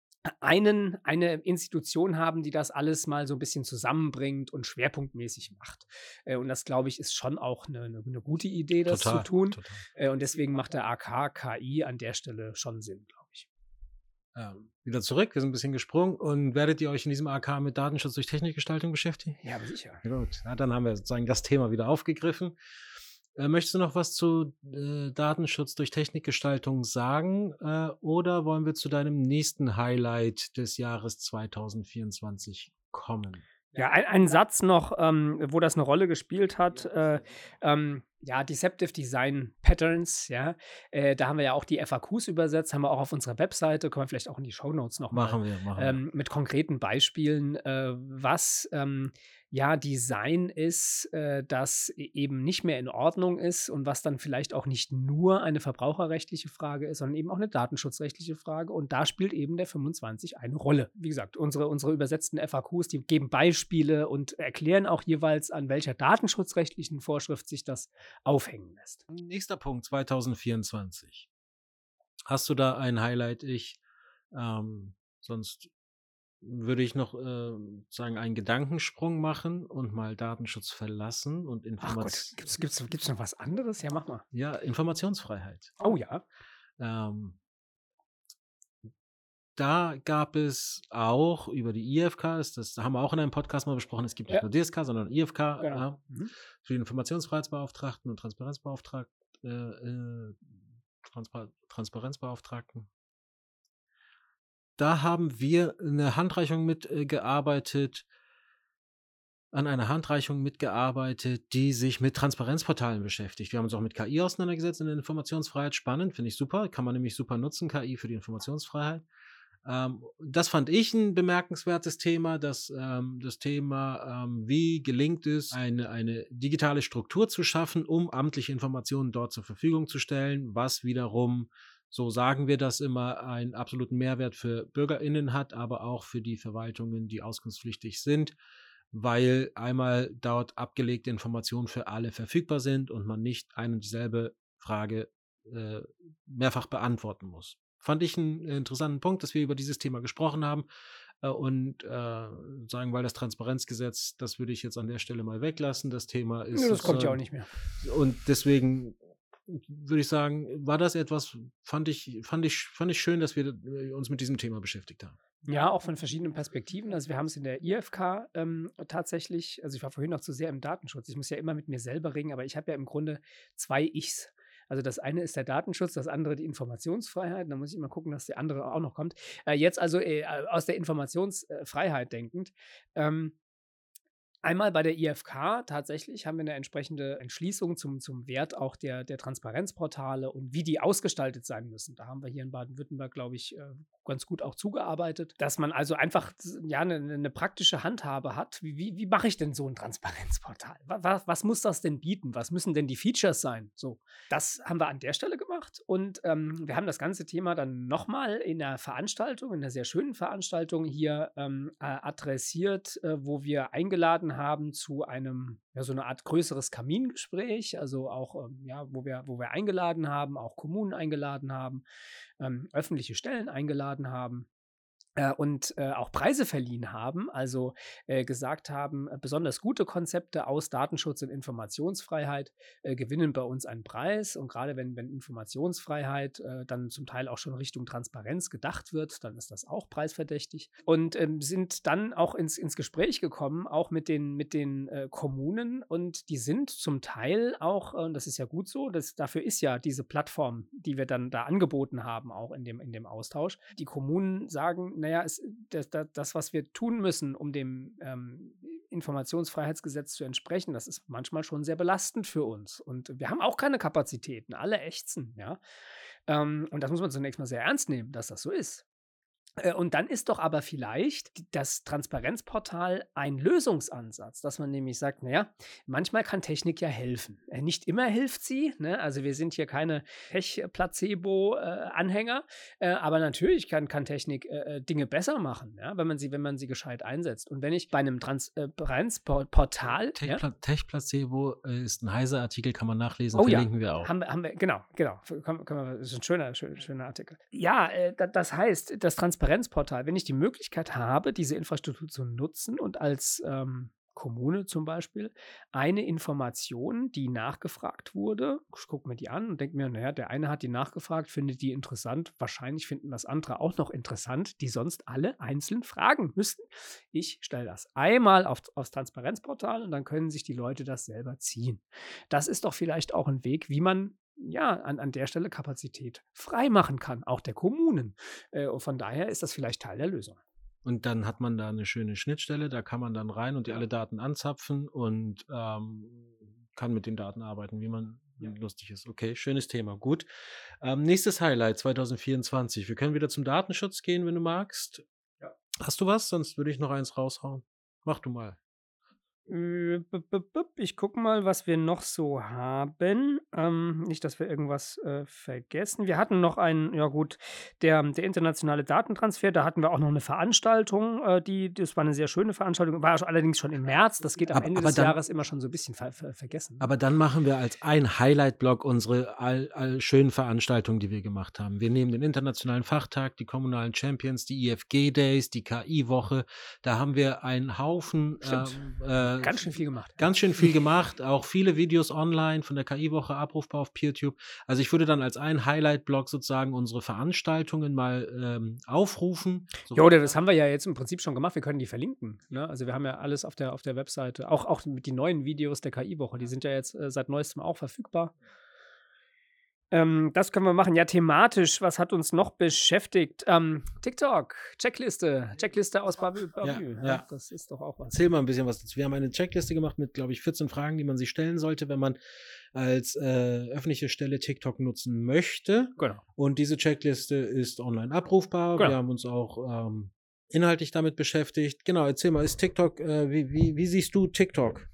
einen eine Institution haben, die das alles mal so ein bisschen zusammenbringt und schwerpunktmäßig macht. Äh, und das, glaube ich, ist schon auch eine 'ne 'ne gute Idee, das zu Total, tun. total. Äh, und deswegen macht der A K K I an der Stelle schon Sinn, glaube ich. Ähm, wieder zurück, wir sind ein bisschen gesprungen. Und werdet ihr euch in diesem A K mit Datenschutz durch Technikgestaltung beschäftigen? Ja, aber sicher. Ja, gut, ja, dann haben wir sozusagen das Thema wieder aufgegriffen. Äh, möchtest du noch was zu äh, Datenschutz durch Technikgestaltung sagen? Äh, oder wollen wir zu deinem nächsten Highlight des Jahres zwanzig vierundzwanzig kommen? Ja, ein ein Satz noch, ähm, wo das eine Rolle gespielt hat, äh, ähm, ja, Deceptive Design Patterns, ja, äh, da haben wir ja auch die F A Qs übersetzt, haben wir auch auf unserer Webseite, können wir vielleicht auch in die Shownotes noch mal Machen wir, machen wir. ähm, mit konkreten Beispielen, äh, was, ähm, ja, Design ist, äh, das e eben nicht mehr in Ordnung ist und was dann vielleicht auch nicht nur eine verbraucherrechtliche Frage ist, sondern eben auch eine datenschutzrechtliche Frage. Und da spielt eben der fünfundzwanzig eine Rolle. Wie gesagt, unsere unsere übersetzten F A Qs, die geben Beispiele und erklären auch jeweils, an welcher datenschutzrechtlichen Vorschrift sich das aufhängen lässt. Nächster Punkt, zwanzig vierundzwanzig. Hast du da ein Highlight? Ich, ähm, sonst würde ich noch äh, sagen, einen Gedankensprung machen und mal Datenschutz verlassen und Ach Gott, Information. gibt's gibt's gibt's noch was anderes? Ja, mach mal. Ja, Informationsfreiheit. Oh ja. Ähm, da gab es auch über die I F K, das, das haben wir auch in einem Podcast mal besprochen, es gibt nicht Ja. nur D S K, sondern I F K, Genau. ja, Mhm. für den Informationsfreiheitsbeauftragten und Transparenzbeauftragten, äh, äh, Transpar Transparenzbeauftragten. Da haben wir eine Handreichung mitgearbeitet, an einer Handreichung mitgearbeitet, die sich mit Transparenzportalen beschäftigt. Wir haben uns auch mit K I auseinandergesetzt in der Informationsfreiheit. Spannend, finde ich super. Kann man nämlich super nutzen, K I für die Informationsfreiheit. Ähm, das fand ich ein bemerkenswertes Thema, dass ähm, das Thema, ähm, wie gelingt es, eine, eine digitale Struktur zu schaffen, um amtliche Informationen dort zur Verfügung zu stellen, was wiederum, so sagen wir das immer, einen absoluten Mehrwert für BürgerInnen hat, aber auch für die Verwaltungen, die auskunftspflichtig sind, weil einmal dort abgelegte Informationen für alle verfügbar sind und man nicht eine und dieselbe Frage äh, mehrfach beantworten muss. Fand ich einen interessanten Punkt, dass wir über dieses Thema gesprochen haben äh, und äh, sagen, weil das Transparenzgesetz, das würde ich jetzt an der Stelle mal weglassen. Das Thema ist Ja, das kommt ja auch sozusagen, nicht mehr. und deswegen würde ich sagen, war das etwas, fand ich, fand ich, fand ich schön, dass wir äh, uns mit diesem Thema beschäftigt haben. Ja, auch von verschiedenen Perspektiven. Also wir haben es in der I F K ähm, tatsächlich, also ich war vorhin noch zu sehr im Datenschutz. Ich muss ja immer mit mir selber reden, aber ich habe ja im Grunde zwei Ichs. Also das eine ist der Datenschutz, das andere die Informationsfreiheit. Da muss ich immer gucken, dass der andere auch noch kommt. Äh, jetzt also äh, aus der Informationsfreiheit denkend. Ähm, Einmal bei der I F K tatsächlich haben wir eine entsprechende Entschließung zum, zum Wert auch der, der Transparenzportale und wie die ausgestaltet sein müssen. Da haben wir hier in Baden-Württemberg, glaube ich, äh, ganz gut auch zugearbeitet, dass man also einfach ja, eine, eine praktische Handhabe hat. Wie, wie, wie mache ich denn so ein Transparenzportal? Was, was muss das denn bieten? Was müssen denn die Features sein? So, das haben wir an der Stelle gemacht und ähm, wir haben das ganze Thema dann nochmal in einer Veranstaltung, in einer sehr schönen Veranstaltung hier ähm, äh, adressiert, äh, wo wir eingeladen haben zu einem, ja, so eine Art größeres Kamingespräch, also auch, ähm, ja, wo wir, wo wir eingeladen haben, auch Kommunen eingeladen haben, ähm, öffentliche Stellen eingeladen haben. Äh, und äh, auch Preise verliehen haben, also äh, gesagt haben, äh, besonders gute Konzepte aus Datenschutz und Informationsfreiheit äh, gewinnen bei uns einen Preis. Und gerade wenn, wenn Informationsfreiheit äh, dann zum Teil auch schon Richtung Transparenz gedacht wird, dann ist das auch preisverdächtig. Und ähm, sind dann auch ins, ins Gespräch gekommen, auch mit den, mit den äh, Kommunen. Und die sind zum Teil auch, äh, das ist ja gut so, das, dafür ist ja diese Plattform, die wir dann da angeboten haben, auch in dem, in dem Austausch. Die Kommunen sagen, naja, es, das, das, was wir tun müssen, um dem ähm, Informationsfreiheitsgesetz zu entsprechen, das ist manchmal schon sehr belastend für uns. Und wir haben auch keine Kapazitäten, alle ächzen, ja. Ähm, und das muss man zunächst mal sehr ernst nehmen, dass das so ist. Und dann ist doch aber vielleicht das Transparenzportal ein Lösungsansatz, dass man nämlich sagt, naja, manchmal kann Technik ja helfen. Äh, Nicht immer hilft sie, ne? Also wir sind hier keine Tech-Placebo-Anhänger, äh, aber natürlich kann, kann Technik äh, Dinge besser machen, ja? wenn man sie, wenn man sie gescheit einsetzt. Und wenn ich bei einem Transparenzportal Tech, ja? Pla- Tech-Placebo äh, ist ein heiser Artikel, kann man nachlesen, Oh ja, verlinken wir auch. haben wir, haben wir, genau, genau. Können, können wir, das ist ein schöner, schöner, schöner Artikel. Ja, äh, da, das heißt, das Transparenzportal, wenn ich die Möglichkeit habe, diese Infrastruktur zu nutzen und als ähm, Kommune zum Beispiel eine Information, die nachgefragt wurde, ich gucke mir die an und denke mir, naja, der eine hat die nachgefragt, findet die interessant, wahrscheinlich finden das andere auch noch interessant, die sonst alle einzeln fragen müssten. Ich stelle das einmal auf, aufs Transparenzportal und dann können sich die Leute das selber ziehen. Das ist doch vielleicht auch ein Weg, wie man ja, an, an der Stelle Kapazität freimachen kann, auch der Kommunen. Äh, und von daher ist das vielleicht Teil der Lösung. Und dann hat man da eine schöne Schnittstelle, da kann man dann rein und die alle Daten anzapfen und ähm, kann mit den Daten arbeiten, wie man Ja. lustig ist. Okay, schönes Thema, gut. Ähm, nächstes Highlight zwanzig vierundzwanzig. Wir können wieder zum Datenschutz gehen, wenn du magst. Ja. Hast du was? Sonst würde ich noch eins raushauen. Mach du mal. Äh, bup, bup, bup. Ich gucke mal, was wir noch so haben. Ähm, nicht, dass wir irgendwas äh, vergessen. Wir hatten noch einen, ja gut, der, der internationale Datentransfer, da hatten wir auch noch eine Veranstaltung, äh, die, das war eine sehr schöne Veranstaltung, war allerdings schon im März, das geht am Aber- Ende aber des dann- Jahres immer schon so ein bisschen ver ver vergessen. Aber dann machen wir als ein Highlight-Block unsere all, all schönen Veranstaltungen, die wir gemacht haben. Wir nehmen den Internationalen Fachtag, die kommunalen Champions, die I F G-Days, die K I-Woche. Da haben wir einen Haufen Stimmt. ähm, äh, Ganz schön viel gemacht. Ganz schön viel gemacht, auch viele Videos online von der K I-Woche abrufbar auf PeerTube. Also ich würde dann als ein Highlight-Blog sozusagen unsere Veranstaltungen mal ähm, aufrufen. So- Jo, das haben wir ja jetzt im Prinzip schon gemacht. Wir können die verlinken. Ne? Also wir haben ja alles auf der, auf der Webseite. Auch, auch mit die neuen Videos der K I-Woche, die sind ja jetzt äh, seit neuestem auch verfügbar. Ähm, das können wir machen. Ja, thematisch, was hat uns noch beschäftigt? Ähm, TikTok, Checkliste, Checkliste aus Bavü, Ja, Bavü. Ja, ja. das ist doch auch was. Erzähl mal ein bisschen was dazu. Wir haben eine Checkliste gemacht mit, glaube ich, vierzehn Fragen, die man sich stellen sollte, wenn man als äh, öffentliche Stelle TikTok nutzen möchte. Genau. Und diese Checkliste ist online abrufbar. Genau. Wir haben uns auch ähm, inhaltlich damit beschäftigt. Genau, erzähl mal, ist TikTok, äh, wie, wie, wie siehst du TikTok?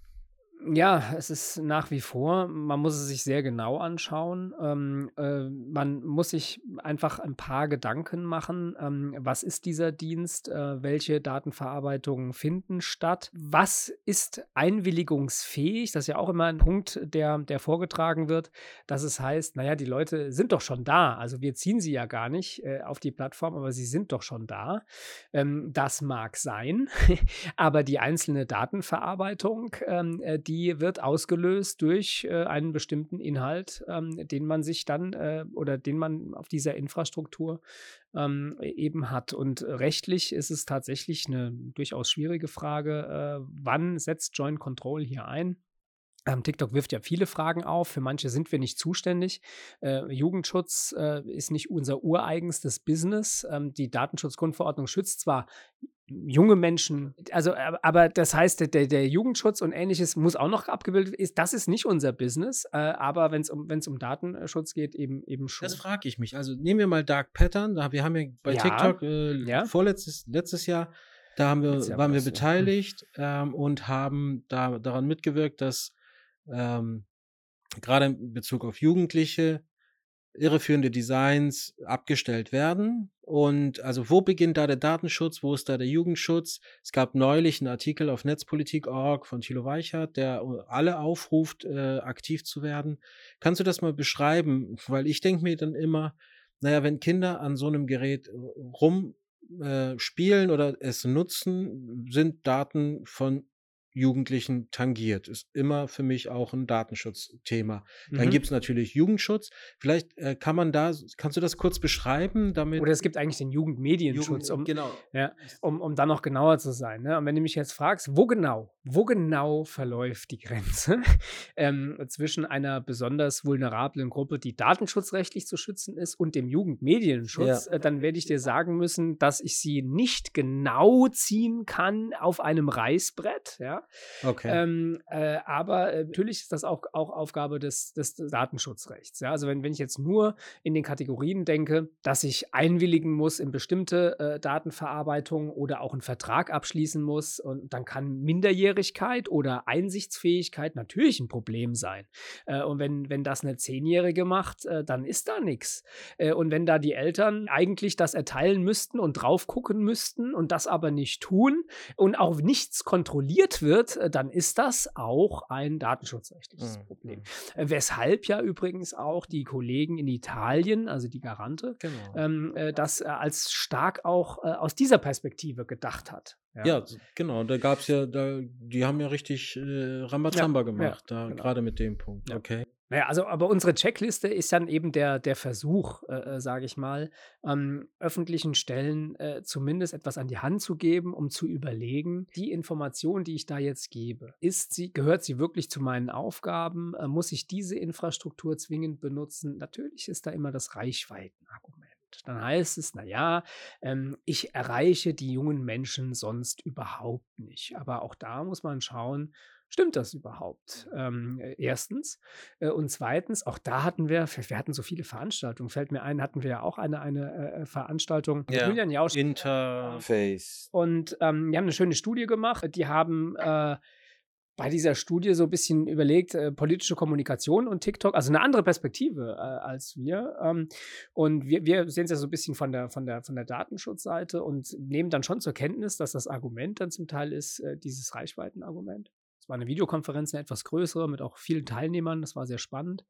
Ja, es ist nach wie vor, man muss es sich sehr genau anschauen. Ähm, äh, man muss sich einfach ein paar Gedanken machen. Ähm, was ist dieser Dienst? Äh, welche Datenverarbeitungen finden statt? Was ist einwilligungsfähig? Das ist ja auch immer ein Punkt, der, der vorgetragen wird, dass es heißt, naja, die Leute sind doch schon da. Also wir ziehen sie ja gar nicht äh, auf die Plattform, aber sie sind doch schon da. Ähm, das mag sein, aber die einzelne Datenverarbeitung, ähm, äh, die wird ausgelöst durch äh, einen bestimmten Inhalt, ähm, den man sich dann äh, oder den man auf dieser Infrastruktur ähm, eben hat. Und rechtlich ist es tatsächlich eine durchaus schwierige Frage, äh, wann setzt Joint Control hier ein? Ähm, TikTok wirft ja viele Fragen auf. Für manche sind wir nicht zuständig. Äh, Jugendschutz äh, ist nicht unser ureigenstes Business. Ähm, die Datenschutzgrundverordnung schützt zwar junge Menschen, also aber, aber das heißt, der, der Jugendschutz und Ähnliches muss auch noch abgebildet ist. Das ist nicht unser Business, äh, aber wenn es um, wenn es um Datenschutz geht, eben, eben schon. Das frage ich mich. Also nehmen wir mal Dark Pattern. Da, wir haben ja bei Ja, TikTok äh, ja. vorletztes letztes Jahr, da haben wir, Letztes Jahr waren wir war's, ja. beteiligt ähm, und haben da daran mitgewirkt, dass ähm, gerade in Bezug auf Jugendliche irreführende Designs abgestellt werden. Und also wo beginnt da der Datenschutz, wo ist da der Jugendschutz? Es gab neulich einen Artikel auf netzpolitik punkt org von Thilo Weichert, der alle aufruft, äh, aktiv zu werden. Kannst du das mal beschreiben? Weil ich denke mir dann immer, naja, wenn Kinder an so einem Gerät rum äh, spielen oder es nutzen, sind Daten von Jugendlichen tangiert. Ist immer für mich auch ein Datenschutzthema. Dann Mhm. gibt es natürlich Jugendschutz. Vielleicht äh, kann man da, kannst du das kurz beschreiben, damit Oder es gibt eigentlich den Jugendmedienschutz, Jugend, um, genau. ja, um, um dann noch genauer zu sein. Ne? Und wenn du mich jetzt fragst, wo genau, wo genau verläuft die Grenze ähm, zwischen einer besonders vulnerablen Gruppe, die datenschutzrechtlich zu schützen ist, und dem Jugendmedienschutz, Ja. äh, dann werde ich dir sagen müssen, dass ich sie nicht genau ziehen kann auf einem Reißbrett. Ja? Okay. Ähm, äh, aber äh, natürlich ist das auch, auch Aufgabe des, des Datenschutzrechts. Ja? Also wenn, wenn ich jetzt nur in den Kategorien denke, dass ich einwilligen muss in bestimmte äh, Datenverarbeitung oder auch einen Vertrag abschließen muss, und dann kann Minderjährigkeit oder Einsichtsfähigkeit natürlich ein Problem sein. Äh, und wenn, wenn das eine Zehnjährige macht, äh, dann ist da nichts. Äh, und wenn da die Eltern eigentlich das erteilen müssten und drauf gucken müssten und das aber nicht tun und auch nichts kontrolliert wird, äh, dann ist das auch ein datenschutzrechtliches Mhm. Problem. Äh, weshalb ja übrigens auch die Kollegen in Italien, also die Garante, Genau. ähm, äh, das äh, als stark auch äh, aus dieser Perspektive gedacht hat. Ja, Ja, s- genau. Da gab es ja, da, die haben ja richtig äh, Rambazamba Ja, gemacht, ja, da genau. gerade mit dem Punkt. Ja. Okay. Naja, also aber unsere Checkliste ist dann eben der, der Versuch, äh, äh, sage ich mal, ähm, öffentlichen Stellen äh, zumindest etwas an die Hand zu geben, um zu überlegen, die Information, die ich da jetzt gebe, ist sie, gehört sie wirklich zu meinen Aufgaben? Äh, muss ich diese Infrastruktur zwingend benutzen? Natürlich ist da immer das Reichweitenargument. Dann heißt es, naja, ähm, ich erreiche die jungen Menschen sonst überhaupt nicht. Aber auch da muss man schauen, stimmt das überhaupt? Ähm, äh, erstens. Äh, und zweitens, auch da hatten wir, wir hatten so viele Veranstaltungen, fällt mir ein, hatten wir ja auch eine, eine äh, Veranstaltung mit Ja. Julian Jausch. Interface. Und ähm, die haben eine schöne Studie gemacht. Die haben äh, bei dieser Studie so ein bisschen überlegt, äh, politische Kommunikation und TikTok, also eine andere Perspektive äh, als wir. Ähm, und wir, wir sehen es ja so ein bisschen von der, von, der, von der Datenschutzseite und nehmen dann schon zur Kenntnis, dass das Argument dann zum Teil ist, äh, dieses Reichweitenargument. Es war eine Videokonferenz, eine etwas größere, mit auch vielen Teilnehmern. Das war sehr spannend.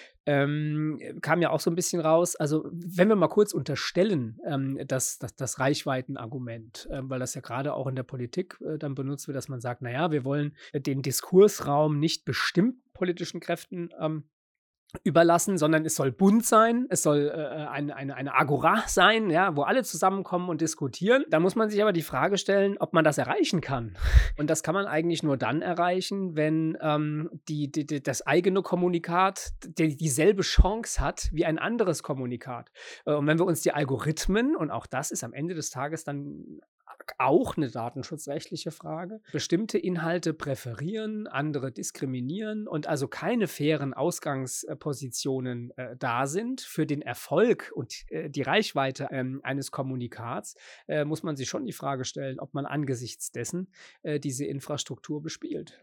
Ähm, kam ja auch so ein bisschen raus. Also, wenn wir mal kurz unterstellen, ähm, dass, dass das Reichweitenargument, ähm, weil das ja gerade auch in der Politik äh, dann benutzt wird, dass man sagt, naja, wir wollen äh, den Diskursraum nicht bestimmten politischen Kräften ähm, überlassen, sondern es soll bunt sein, es soll äh, eine, eine, eine Agora sein, ja, wo alle zusammenkommen und diskutieren. Da muss man sich aber die Frage stellen, ob man das erreichen kann. Und das kann man eigentlich nur dann erreichen, wenn ähm, die, die, die, das eigene Kommunikat die, dieselbe Chance hat wie ein anderes Kommunikat. Äh, und wenn wir uns die Algorithmen, und auch das ist am Ende des Tages dann auch eine datenschutzrechtliche Frage, bestimmte Inhalte präferieren, andere diskriminieren und also keine fairen Ausgangspositionen äh, da sind für den Erfolg und äh, die Reichweite ähm, eines Kommunikats, äh, muss man sich schon die Frage stellen, ob man angesichts dessen äh, diese Infrastruktur bespielt.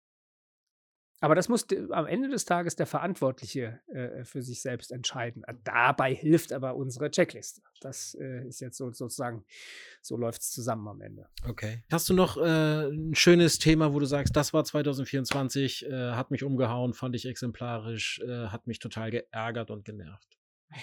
Aber das muss de- am Ende des Tages der Verantwortliche äh, für sich selbst entscheiden. Äh, Dabei hilft aber unsere Checkliste. Das äh, ist jetzt so, sozusagen, so läuft es zusammen am Ende. Okay. Hast du noch äh, ein schönes Thema, wo du sagst, das war zwanzig vierundzwanzig, äh, hat mich umgehauen, fand ich exemplarisch, äh, hat mich total geärgert und genervt?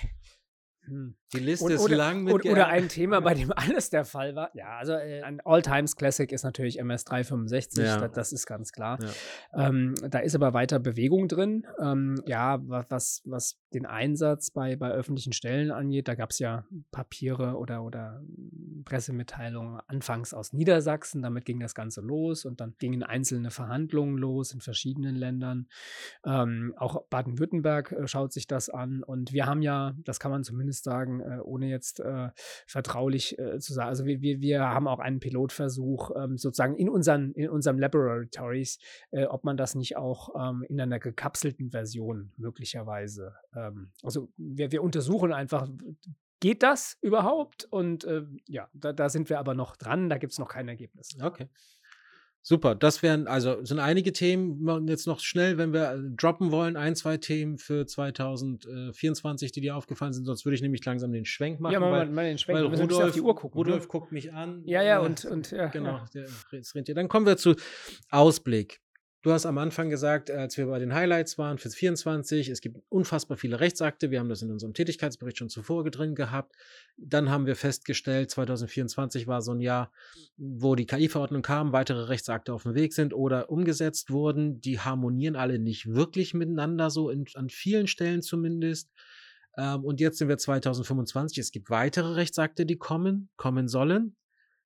Hm. Die Liste Und, ist oder, lang mit und, oder geärgert. ein Thema, bei dem alles der Fall war. Ja, also äh, ein All-Times-Classic ist natürlich M S dreihundertfünfundsechzig, Ja. das, das ist ganz klar. Ja. Ähm, da ist aber weiter Bewegung drin. Ähm, ja, wa- was, was den Einsatz bei, bei öffentlichen Stellen angeht, da gab es ja Papiere oder, oder Pressemitteilungen anfangs aus Niedersachsen. Damit ging das Ganze los und dann gingen einzelne Verhandlungen los in verschiedenen Ländern. Ähm, auch Baden-Württemberg äh, schaut sich das an. Und wir haben ja, das kann man zumindest sagen, äh, ohne jetzt äh, vertraulich äh, zu sagen, also wir, wir, wir haben auch einen Pilotversuch ähm, sozusagen in unseren, in unserem Laboratories, äh, ob man das nicht auch ähm, in einer gekapselten Version möglicherweise, ähm, also wir, wir untersuchen einfach, geht das überhaupt? Und äh, ja, da, da sind wir aber noch dran, da gibt es noch kein Ergebnis. Okay. Super, das wären, also sind einige Themen, und jetzt noch schnell, wenn wir äh, droppen wollen, ein, zwei Themen für zwanzig vierundzwanzig, die dir aufgefallen sind, sonst würde ich nämlich langsam den Schwenk machen, Ja, machen wir weil, mal den Schwenk, weil wir müssen ein bisschen Rudolf, auf die Uhr gucken. Rudolf Ne? guckt mich an. Ja, ja, äh, und, und ja, Genau, ja. der jetzt rennt hier. Dann kommen wir zu Ausblick. Du hast am Anfang gesagt, als wir bei den Highlights waren für vierundzwanzig, es gibt unfassbar viele Rechtsakte. Wir haben das in unserem Tätigkeitsbericht schon zuvor drin gehabt. Dann haben wir festgestellt, zwanzig vierundzwanzig war so ein Jahr, wo die K I-Verordnung kam, weitere Rechtsakte auf dem Weg sind oder umgesetzt wurden. Die harmonieren alle nicht wirklich miteinander, so in, an vielen Stellen zumindest. Ähm, und jetzt sind wir zwanzig fünfundzwanzig. Es gibt weitere Rechtsakte, die kommen, kommen sollen.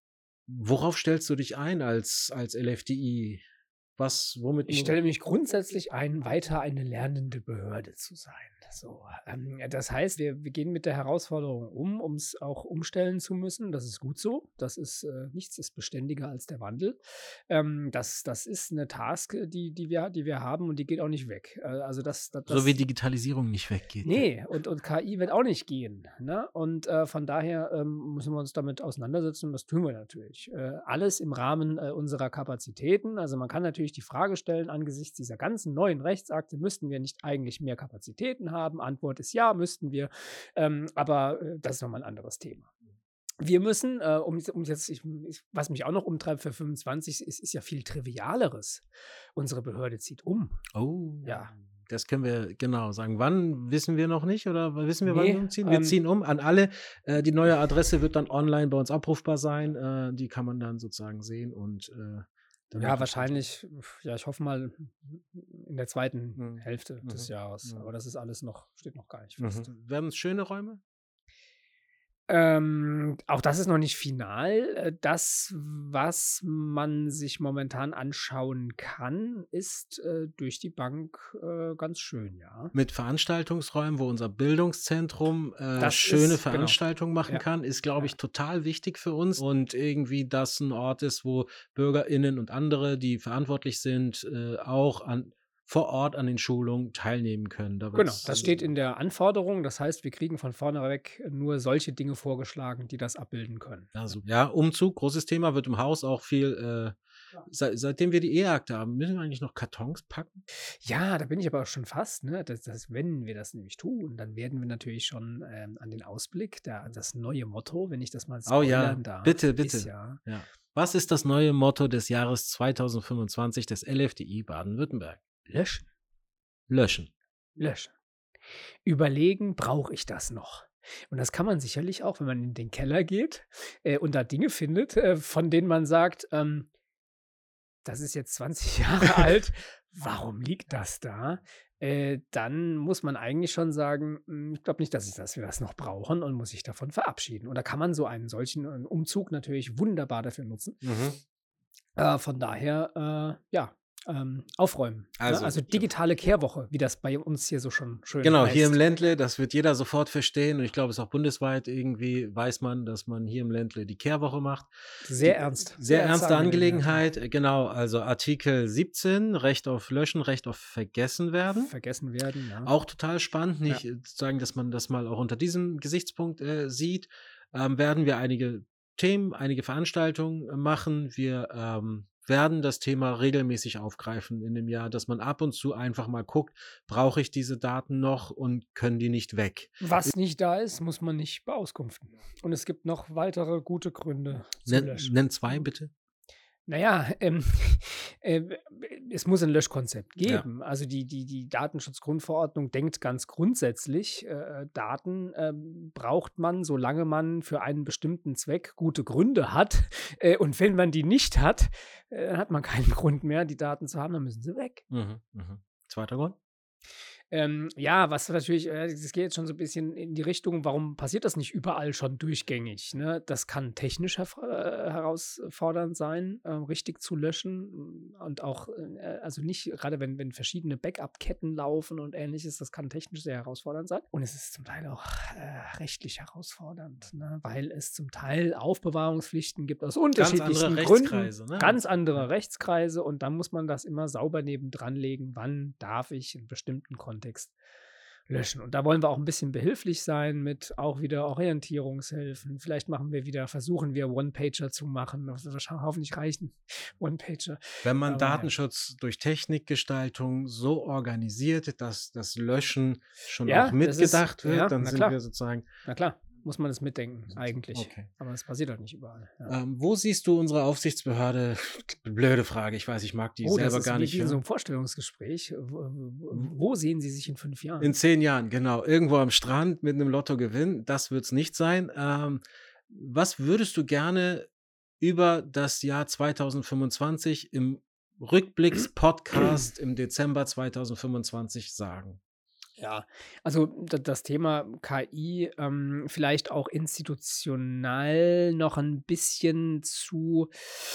Worauf stellst du dich ein als, als L F D I? Was, womit Ich stelle mich grundsätzlich ein, weiter eine lernende Behörde zu sein. So, ähm, das heißt, wir, wir gehen mit der Herausforderung um, um es auch umstellen zu müssen. Das ist gut so. Das ist äh, nichts ist beständiger als der Wandel. Ähm, das, das ist eine Task, die, die, wir, die wir haben und die geht auch nicht weg. Äh, also das, das, das so wie Digitalisierung nicht weggeht. Nee, und, und K I wird auch nicht gehen. Ne? Und äh, von daher ähm, müssen wir uns damit auseinandersetzen und das tun wir natürlich. Äh, alles im Rahmen äh, unserer Kapazitäten. Also man kann natürlich die Frage stellen, angesichts dieser ganzen neuen Rechtsakte, müssten wir nicht eigentlich mehr Kapazitäten haben? Antwort ist ja, müssten wir. Ähm, aber äh, das ist nochmal ein anderes Thema. Wir müssen, äh, um, um jetzt, ich, ich, was mich auch noch umtreibt für fünfundzwanzig, ist, ist ja viel Trivialeres. Unsere Behörde zieht um. Oh. Ja. Das können wir genau sagen. Wann wissen wir noch nicht oder wissen wir, Nee, wann wir umziehen? Wir ähm, ziehen um an alle. Äh, die neue Adresse wird dann online bei uns abrufbar sein. Äh, die kann man dann sozusagen sehen und äh, dann Ja, wahrscheinlich, ja, ich hoffe mal in der zweiten Mhm. Hälfte des Mhm. Jahres. Mhm. Aber das ist alles noch, steht noch gar nicht fest. Mhm. Werden es schöne Räume? Ähm, auch das ist noch nicht final. Äh, Das, was man sich momentan anschauen kann, ist äh, durch die Bank äh, ganz schön, ja. Mit Veranstaltungsräumen, wo unser Bildungszentrum äh, Das schöne ist- genau. Veranstaltungen machen Ja. kann, ist, glaube ich, Ja. total wichtig für uns. Und irgendwie das ein Ort ist, wo BürgerInnen und andere, die verantwortlich sind, äh, auch an, vor Ort an den Schulungen teilnehmen können. Da Genau, wird's- das steht in der Anforderung. Das heißt, wir kriegen von vorne weg nur solche Dinge vorgeschlagen, die das abbilden können. Also, ja, Umzug, großes Thema, wird im Haus auch viel, äh, Ja. seit, seitdem wir die E-Akte haben, müssen wir eigentlich noch Kartons packen? Ja, da bin ich aber auch schon fast, ne? Das, das, wenn wir das nämlich tun, dann werden wir natürlich schon ähm, an den Ausblick, der, das neue Motto, wenn ich das mal Oh ja, spoilern darf, bitte, bitte. ist ja, Ja. Was ist das neue Motto des Jahres zwanzig fünfundzwanzig des L F D I Baden-Württemberg? löschen, Löschen. löschen. Überlegen, brauche ich das noch? Und das kann man sicherlich auch, wenn man in den Keller geht äh, und da Dinge findet, äh, von denen man sagt, ähm, das ist jetzt zwanzig Jahre alt, warum liegt das da? Äh, dann muss man eigentlich schon sagen, hm, ich glaube nicht, dass ich dass wir das noch brauchen und muss sich davon verabschieden. Und da kann man so einen solchen, äh, Umzug natürlich wunderbar dafür nutzen. Mhm. Äh, von daher, äh, ja, ähm, aufräumen, ne? Also, Also ja. digitale Kehrwoche, wie das bei uns hier so schon schön Genau, hier im heißt. Ländle, das wird jeder sofort verstehen und ich glaube, es ist auch bundesweit irgendwie weiß man, dass man hier im Ländle die Kehrwoche macht. Sehr Die ernst, sehr sehr ernste ernste Angelegenheit, ja. Angelegenheit, äh, genau, also Artikel siebzehn, Recht auf Löschen, Recht auf Vergessenwerden. Vergessen werden, ja. Auch total spannend, Ja. nicht äh, sagen, dass man das mal auch unter diesem Gesichtspunkt äh, sieht, ähm, werden wir einige Themen, einige Veranstaltungen äh, machen. Wir ähm, werden das Thema regelmäßig aufgreifen in dem Jahr, dass man ab und zu einfach mal guckt, brauche ich diese Daten noch und können die nicht weg? Was nicht da ist, muss man nicht beauskunften. Und es gibt noch weitere gute Gründe zu Nenn, löschen. nenn zwei bitte. Naja, ähm, äh, es muss ein Löschkonzept Ja. geben. Also die, die, die Datenschutzgrundverordnung denkt ganz grundsätzlich, äh, Daten ähm, braucht man, solange man für einen bestimmten Zweck gute Gründe hat. Äh, und wenn man die nicht hat, äh, dann hat man keinen Grund mehr, die Daten zu haben, dann müssen sie weg. Mhm, mhm. Zweiter Grund? Ähm, ja, was natürlich, äh, das geht jetzt schon so ein bisschen in die Richtung, warum passiert das nicht überall schon durchgängig, ne? Das kann technisch herv äh, herausfordernd sein, ähm, richtig zu löschen, mm, und auch, äh, also nicht gerade wenn wenn verschiedene Backup-Ketten laufen und Ähnliches, das kann technisch sehr herausfordernd sein. Und es ist zum Teil auch, äh, rechtlich herausfordernd, ne, weil es zum Teil Aufbewahrungspflichten gibt aus Ganz andere unterschiedlichsten Gründen, Rechtskreise, ne? ganz Ja. andere Rechtskreise und dann muss man das immer sauber nebendran legen, wann darf ich in bestimmten Kontext löschen. Und da wollen wir auch ein bisschen behilflich sein mit auch wieder Orientierungshilfen. Vielleicht machen wir wieder versuchen wir One-Pager zu machen. Das wird wahrscheinlich hoffentlich reichen, One-Pager. Wenn man Aber ja. Datenschutz durch Technikgestaltung so organisiert, dass das Löschen schon Ja, auch das ist mitgedacht wird, ja, dann na sind klar. wir sozusagen Na klar, muss man das mitdenken eigentlich. okay. Aber das passiert halt nicht überall, ja. Ähm, wo siehst du unsere Aufsichtsbehörde? Blöde Frage, ich weiß, ich mag die Oh, das selber ist gar wie nicht wie in so hören. 'nem Vorstellungsgespräch. W w wo sehen Sie sich in fünf Jahren? In zehn Jahren, genau. Irgendwo am Strand mit 'nem Lottogewinn. Das wird's nicht sein. Ähm, was würdest du gerne über das Jahr zweitausendfünfundzwanzig im Rückblicks-Podcast im Dezember zweitausendfünfundzwanzig sagen? Ja, also d das Thema K I, ähm, vielleicht auch institutionell noch ein bisschen zu,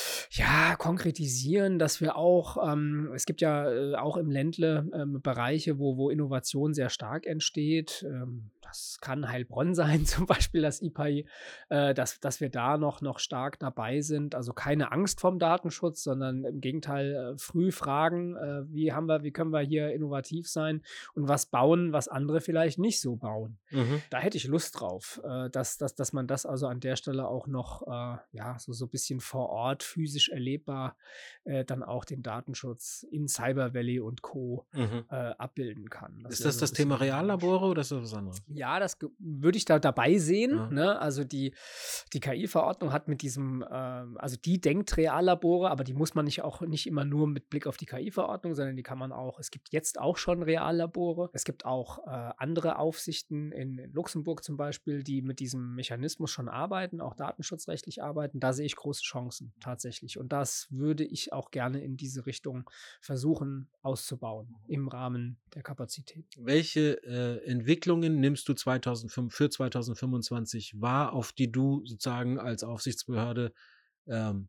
ja, konkretisieren, dass wir auch ähm, es gibt ja, äh, auch im Ländle, ähm, Bereiche, wo wo Innovation sehr stark entsteht. Ähm, das kann Heilbronn sein, zum Beispiel das I P A I, äh, dass dass wir da noch noch stark dabei sind. Also, keine Angst vorm Datenschutz, sondern im Gegenteil, äh, früh fragen, äh, wie haben wir wie können wir hier innovativ sein und was bauen, was andere vielleicht nicht so bauen. Mhm. Da hätte ich Lust drauf, äh, dass dass dass man das also an der Stelle auch noch, äh, ja, so so ein bisschen vor Ort physisch erlebbar, äh, dann auch den Datenschutz in Cyber Valley und Co. Mhm. äh, abbilden kann. Das Ist wäre das so ein das bisschen Thema mein Wunsch. Reallabore oder ist das was anderes? Ja, das ge würde ich da dabei sehen, Ja. ne? Also, die die K I-Verordnung hat mit diesem, ähm also, die denkt Reallabore, aber die muss man nicht auch nicht immer nur mit Blick auf die K I-Verordnung, sondern die kann man auch es gibt jetzt auch schon Reallabore. Es gibt auch, äh, andere Aufsichten in in Luxemburg zum Beispiel, die mit diesem Mechanismus schon arbeiten, auch datenschutzrechtlich arbeiten. Da sehe ich große Chancen tatsächlich. Und das würde ich auch gerne in diese Richtung versuchen auszubauen im Rahmen der Kapazität. Welche, äh, Entwicklungen nimmst du zweitausendfünf für zweitausendfünfundzwanzig wahr, auf die du sozusagen als Aufsichtsbehörde, ähm,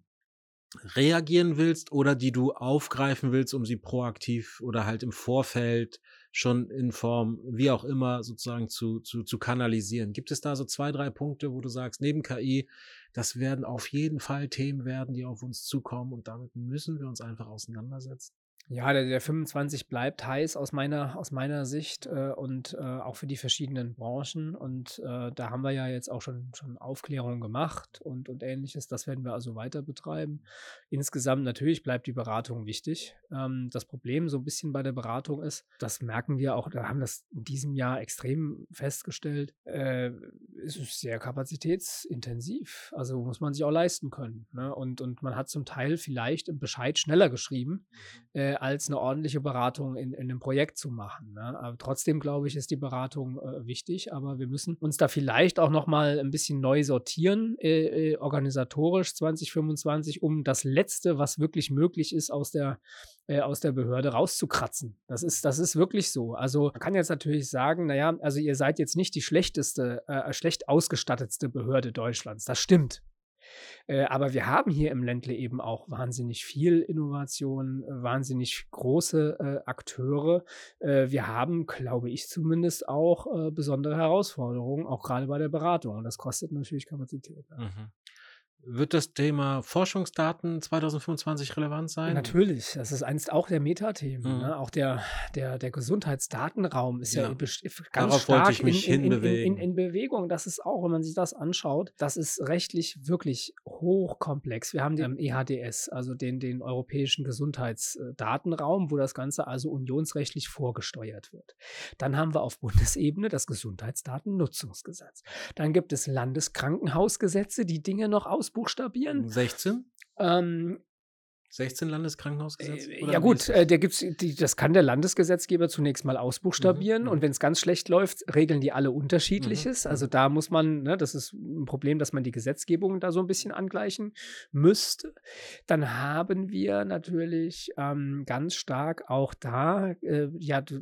reagieren willst oder die du aufgreifen willst, um sie proaktiv oder halt im Vorfeld schon in Form, wie auch immer, sozusagen zu zu zu kanalisieren? Gibt es da so zwei, drei Punkte, wo du sagst, neben K I, das werden auf jeden Fall Themen werden, die auf uns zukommen und damit müssen wir uns einfach auseinandersetzen? Ja, der der fünfundzwanzig bleibt heiß aus meiner aus meiner Sicht, äh, und, äh, auch für die verschiedenen Branchen. Und, äh, da haben wir ja jetzt auch schon schon Aufklärung gemacht und und Ähnliches. Das werden wir also weiter betreiben. Insgesamt natürlich bleibt die Beratung wichtig. Ähm, das Problem so ein bisschen bei der Beratung ist, das merken wir auch, wir haben das in diesem Jahr extrem festgestellt, äh, es ist sehr kapazitätsintensiv. Also, muss man sich auch leisten können, ne? Und und man hat zum Teil vielleicht 'n Bescheid schneller geschrieben, äh, äh, als eine ordentliche Beratung in in 'nem Projekt zu machen, ne? Aber trotzdem, glaube ich, ist die Beratung, äh, wichtig, aber wir müssen uns da vielleicht auch noch mal 'n bisschen neu sortieren, äh, äh, organisatorisch zwanzig fünfundzwanzig, um das Letzte, was wirklich möglich ist, aus der äh, aus der Behörde rauszukratzen. Das ist das ist wirklich so. Also, man kann jetzt natürlich sagen: „Na ja, also ihr seid jetzt nicht die schlechteste äh, schlecht ausgestattetste Behörde Deutschlands.“ Das stimmt. Äh, aber wir haben hier im Ländle eben auch wahnsinnig viel Innovation, äh, wahnsinnig große, äh, Akteure. Äh, wir haben, glaube ich zumindest, auch, äh, besondere Herausforderungen, auch grade bei der Beratung. Und das kostet natürlich Kapazität, ne? Mhm. Wird das Thema Forschungsdaten zwanzig fünfundzwanzig relevant sein? Natürlich, das ist eins auch der Metathemen, Mhm. ne? Auch der der der Gesundheitsdatenraum ist ja Ja. besch ganz Darauf wollte stark ich in mich in in in in hinbewegen. in Bewegung. Das ist auch, wenn man sich das anschaut, das ist rechtlich wirklich hochkomplex. Wir haben den E H D S, also den den europäischen Gesundheits äh, Datenraum, wo das Ganze also unionsrechtlich vorgesteuert wird. Dann haben wir auf Bundesebene das Gesundheitsdatennutzungsgesetz. Dann gibt es Landeskrankenhausgesetze, die Dinge noch ausbuchstabieren. sechzehn? Ähm sechzehn Landeskrankenhausgesetze? Äh, Oder ja wie gut, ist äh, das? da gibt's die das kann der Landesgesetzgeber zunächst mal Mhm, ausbuchstabieren und mhm. wenn's ganz schlecht läuft, regeln die alle Mhm, Unterschiedliches. Also, mhm. da muss man ne, das ist 'n Problem, dass man die Gesetzgebung da so 'n bisschen angleichen müsste. Dann haben wir natürlich, ähm, ganz stark auch da, äh, ja, d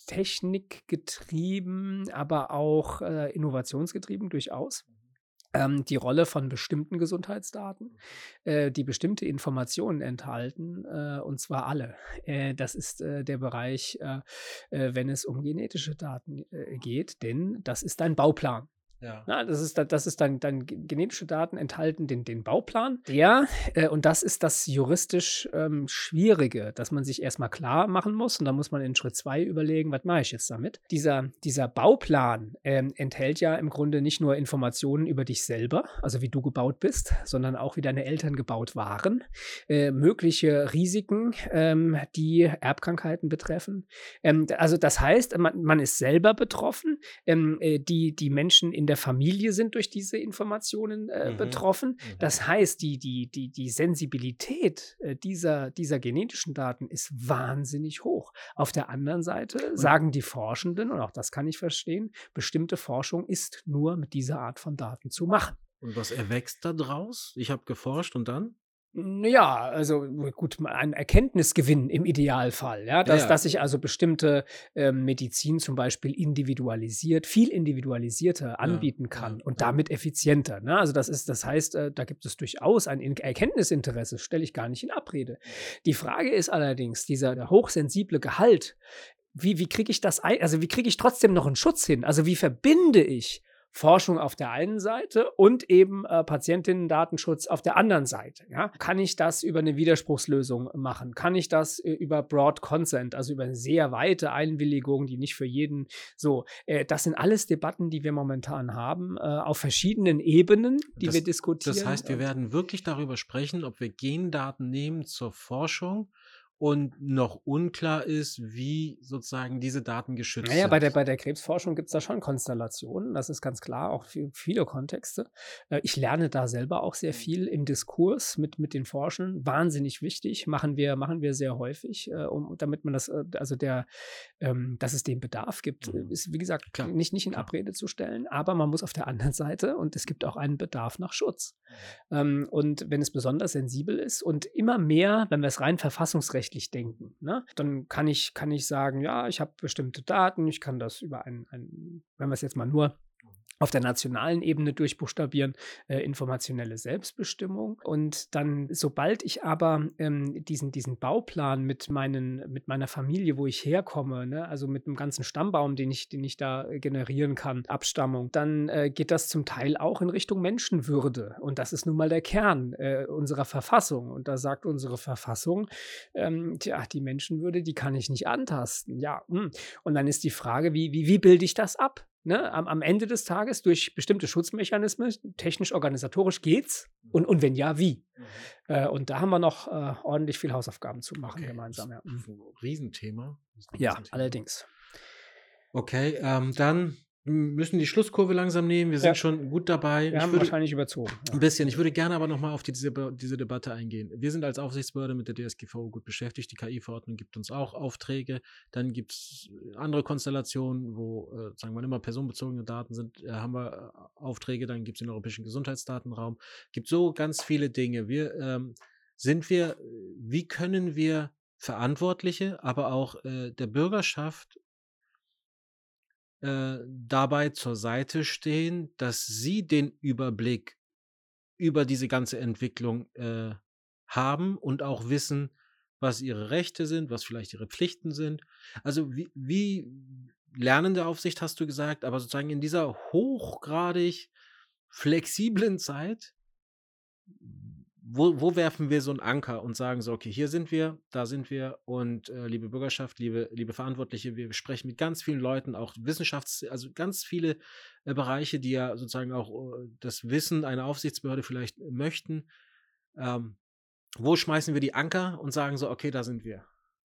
technikgetrieben, aber auch, äh, innovationsgetrieben durchaus, ähm, die Rolle von bestimmten Gesundheitsdaten, äh, die bestimmte Informationen enthalten, äh, und zwar alle. Äh, das ist, äh, der Bereich, äh, äh, wenn es um genetische Daten, äh, geht, denn das ist dein Bauplan. Ja. Na, das ist da das ist dein dein ge genetische Daten enthalten den den Bauplan. Der äh, und das ist das juristisch, ähm, Schwierige, dass man sich erst mal klarmachen muss und dann muss man in Schritt zwei überlegen: „Was mache ich jetzt damit?“ Dieser dieser Bauplan, ähm, enthält ja im Grunde nicht nur Informationen über dich selber, also wie du gebaut bist, sondern auch wie deine Eltern gebaut waren, äh, mögliche Risiken, ähm, die Erbkrankheiten betreffen. Ähm, d also das heißt, man man ist selber betroffen, ähm, äh, die die Menschen in der Familie sind durch diese Informationen, äh, Mhm, betroffen. mhm. Das heißt, die die die die Sensibilität, äh, dieser dieser genetischen Daten ist wahnsinnig hoch. Auf der anderen Seite Und sagen die Forschenden, und auch das kann ich verstehen, bestimmte Forschung ist nur mit dieser Art von Daten zu machen. Und was erwächst da draus? Ich habe geforscht und dann? Na ja, also gut, mal ein Erkenntnisgewinn im Idealfall, ja, Ja, dass ja. dass ich also bestimmte, ähm, Medizin zum Beispiel individualisiert viel individualisierter Ja, anbieten ja, kann und ja. damit effizienter, ne? Also, das ist das heißt, äh, da gibt es durchaus ein In Erkenntnisinteresse, stelle ich gar nicht in Abrede. Die Frage ist allerdings, dieser hochsensible Gehalt, wie wie kriege ich das ei also, wie kriege ich trotzdem noch 'n Schutz hin? Also, wie verbinde ich Forschung auf der einen Seite und eben, äh, Patientinnen-Datenschutz auf der anderen Seite, ja? Kann ich das über 'ne Widerspruchslösung machen? Kann ich das, äh, über Broad Consent, also über 'ne sehr weite Einwilligung, die nicht für jeden so äh, das sind alles Debatten, die wir momentan haben, äh, auf verschiedenen Ebenen, die wir Das das diskutieren heißt, wir und werden wirklich darüber sprechen, ob wir Gendaten nehmen zur Forschung und noch unklar ist, wie sozusagen diese Daten Na geschützt ja, bei der sind. bei der Krebsforschung gibt's da schon Konstellationen, das ist ganz klar, auch vi viele Kontexte. Äh, ich lerne da selber auch sehr viel im Diskurs mit mit den Forschenden. Wahnsinnig wichtig, machen wir machen wir sehr häufig, äh, um damit man das äh, also der ähm, dass es den Bedarf gibt, äh, Mhm. ist, wie gesagt, Klar, nicht nicht in klar. Abrede zu stellen, aber man muss auf der anderen Seite und es gibt auch einen Bedarf nach Schutz. Mhm. Ähm, und wenn es besonders sensibel ist und immer mehr, wenn wir's rein verfassungsrechtlich denken, ne, dann kann ich kann ich sagen: „Ja, ich habe bestimmte Daten, ich kann das über ein ein“ wenn wir's jetzt mal nur auf der nationalen Ebene durchbuchstabieren, äh, informationelle Selbstbestimmung. Und dann, sobald ich aber, ähm, diesen diesen Bauplan mit meinen mit meiner Familie, wo ich herkomme, ne, also mit 'nem ganzen Stammbaum, den ich den ich da generieren kann, Abstammung, dann, äh, geht das zum Teil auch in Richtung Menschenwürde. Und das ist nun mal der Kern, äh, unserer Verfassung. Und da sagt unsere Verfassung, ähm, tja, die Menschenwürde, die kann ich nicht antasten. Ja, hm. Und dann ist die Frage, wie wie wie bilde ich das ab, ne? Am am Ende des Tages durch bestimmte Schutzmechanismen, technisch, organisatorisch geht's? Und und wenn ja, wie? Mhm. Äh, und da haben wir noch, äh, ordentlich viel Hausaufgaben zu machen Okay, gemeinsam, das ja. Mhm. ist 'n Riesenthema. Ist 'n Ja, Riesenthema. allerdings. Okay, ähm, dann müssen die Schlusskurve langsam nehmen. Wir sind Ja. schon gut dabei. Wir Ich haben würde wahrscheinlich überzogen. Ja. ein bisschen. Ich würde gerne aber noch mal auf die, diese, diese Debatte eingehen. Wir sind als Aufsichtsbehörde mit der D S G V O gut beschäftigt. Die K I-Verordnung gibt uns auch Aufträge. Dann gibt es andere Konstellationen, wo, äh, sagen wir mal, immer personenbezogene Daten sind. Äh, haben wir äh, Aufträge. Dann gibt es den europäischen Gesundheitsdatenraum. Gibt so ganz viele Dinge. Wir ähm, sind wir, wie können wir Verantwortliche, aber auch äh, der Bürgerschaft äh, dabei zur Seite stehen, dass sie den Überblick über diese ganze Entwicklung äh, haben und auch wissen, was ihre Rechte sind, was vielleicht ihre Pflichten sind. Also wie, wie lernende Aufsicht hast du gesagt, aber sozusagen in dieser hochgradig flexiblen Zeit, wo, wo werfen wir so einen Anker und sagen so, okay, hier sind wir, da sind wir und äh, liebe Bürgerschaft, liebe, liebe Verantwortliche, wir sprechen mit ganz vielen Leuten, auch Wissenschafts-, also ganz viele äh, Bereiche, die ja sozusagen auch äh, das Wissen einer Aufsichtsbehörde vielleicht möchten. Ähm, wo schmeißen wir die Anker und sagen so, okay, da sind wir?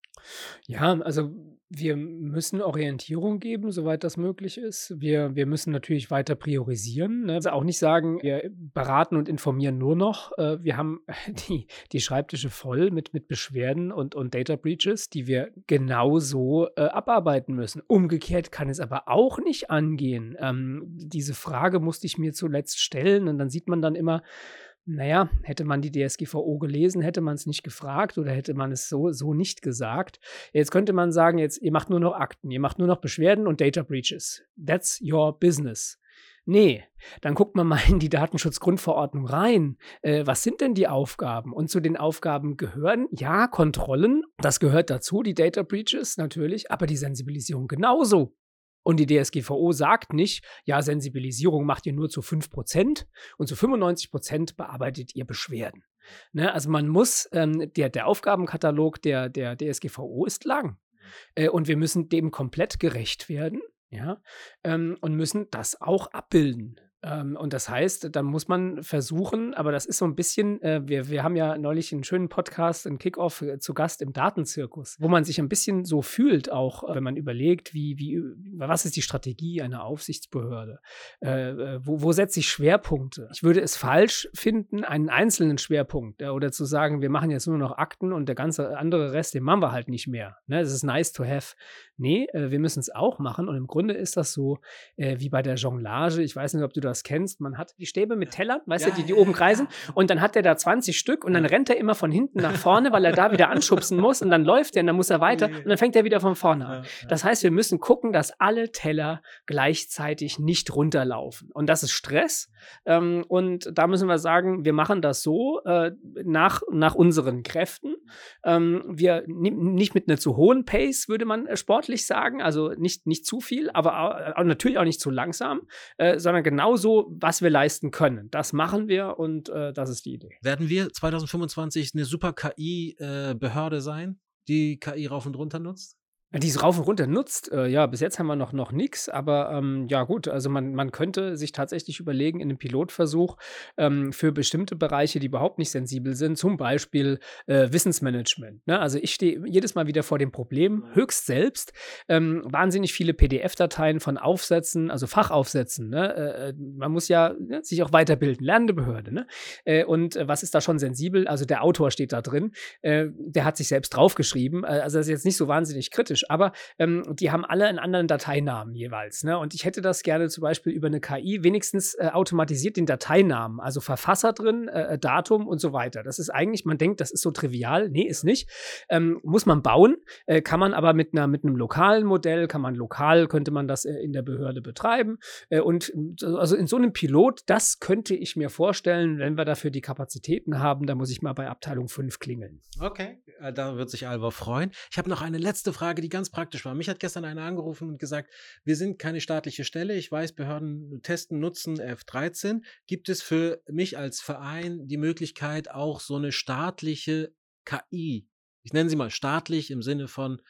Ja, also wir müssen Orientierung geben, soweit das möglich ist. Wir, wir müssen natürlich weiter priorisieren. Ne? Also auch nicht sagen, wir beraten und informieren nur noch. Äh, wir haben die, die Schreibtische voll mit, mit Beschwerden und, und Data Breaches, die wir genauso äh, abarbeiten müssen. Umgekehrt kann es aber auch nicht angehen. Ähm, diese Frage musste ich mir zuletzt stellen und dann sieht man dann immer, naja, hätte man die D S G V O gelesen, hätte man es nicht gefragt oder hätte man es so, so nicht gesagt. Jetzt könnte man sagen, jetzt, ihr macht nur noch Akten, ihr macht nur noch Beschwerden und Data Breaches. That's your business. Nee, dann guckt man mal in die Datenschutzgrundverordnung rein. Äh, was sind denn die Aufgaben? Und zu den Aufgaben gehören, ja, Kontrollen, das gehört dazu, die Data Breaches natürlich, aber die Sensibilisierung genauso. Und die D S G V O sagt nicht, ja, Sensibilisierung macht ihr nur zu fünf Prozent und zu fünfundneunzig Prozent bearbeitet ihr Beschwerden. Ne? Also man muss, ähm, der, der Aufgabenkatalog der, der D S G V O ist lang. Äh, und wir müssen dem komplett gerecht werden, ja, ähm, und müssen das auch abbilden. Ähm, und das heißt, dann muss man versuchen, aber das ist so ein bisschen, äh, wir, wir haben ja neulich einen schönen Podcast, einen Kickoff äh, zu Gast im Datenzirkus, wo man sich ein bisschen so fühlt, auch äh, wenn man überlegt, wie, wie, was ist die Strategie einer Aufsichtsbehörde? Äh, äh, wo, wo setze ich Schwerpunkte? Ich würde es falsch finden, einen einzelnen Schwerpunkt äh, oder zu sagen, wir machen jetzt nur noch Akten und der ganze andere Rest, den machen wir halt nicht mehr. Ne? Das ist nice to have. Nee, äh, wir müssen es auch machen und im Grunde ist das so äh, wie bei der Jonglage. Ich weiß nicht, ob du das kennst. Man hat die Stäbe mit Tellern, weißt Ja, du, die, die ja, oben ja, kreisen ja. und dann hat der da zwanzig Stück und dann rennt er immer von hinten nach vorne, weil er da wieder anschubsen muss und dann läuft er und dann muss er weiter und dann fängt er wieder von vorne an. Das heißt, wir müssen gucken, dass alle Teller gleichzeitig nicht runterlaufen und das ist Stress ähm, und da müssen wir sagen, wir machen das so äh, nach, nach unseren Kräften. Ähm, wir nicht mit einer zu hohen Pace, würde man äh, sportlich sagen, also nicht, nicht zu viel, aber auch, natürlich auch nicht zu langsam, äh, sondern genauso, was wir leisten können. Das machen wir und äh, das ist die Idee. Werden wir zwanzig fünfundzwanzig eine super K I-Behörde äh, sein, die K I rauf und runter nutzt? Die es rauf und runter nutzt, äh, ja, bis jetzt haben wir noch, noch nichts, aber ähm, ja gut, also man, man könnte sich tatsächlich überlegen in einem Pilotversuch ähm, für bestimmte Bereiche, die überhaupt nicht sensibel sind, zum Beispiel äh, Wissensmanagement. Ne? Also ich stehe jedes Mal wieder vor dem Problem, höchst selbst, ähm, wahnsinnig viele P D F-Dateien von Aufsätzen, also Fachaufsätzen. Ne? Äh, man muss ja ne, sich auch weiterbilden, lernende Behörde. Ne? Äh, und äh, was ist da schon sensibel? Also der Autor steht da drin, äh, der hat sich selbst draufgeschrieben, äh, also das ist jetzt nicht so wahnsinnig kritisch, aber ähm, die haben alle einen anderen Dateinamen jeweils. Ne? Und ich hätte das gerne zum Beispiel über eine K I wenigstens äh, automatisiert den Dateinamen, also Verfasser drin, äh, Datum und so weiter. Das ist eigentlich, man denkt, das ist so trivial. Nee, ist nicht. Ähm, muss man bauen, äh, kann man aber mit, einer, mit einem lokalen Modell, kann man lokal, könnte man das äh, in der Behörde betreiben. Äh, und also in so einem Pilot, das könnte ich mir vorstellen, wenn wir dafür die Kapazitäten haben, da muss ich mal bei Abteilung fünf klingeln. Okay, äh, da wird sich Alva freuen. Ich habe noch eine letzte Frage, die ganz praktisch war. Mich hat gestern einer angerufen und gesagt, wir sind keine staatliche Stelle. Ich weiß, Behörden testen, nutzen F dreizehn. Gibt es für mich als Verein die Möglichkeit, auch so eine staatliche K I, ich nenne sie mal staatlich im Sinne von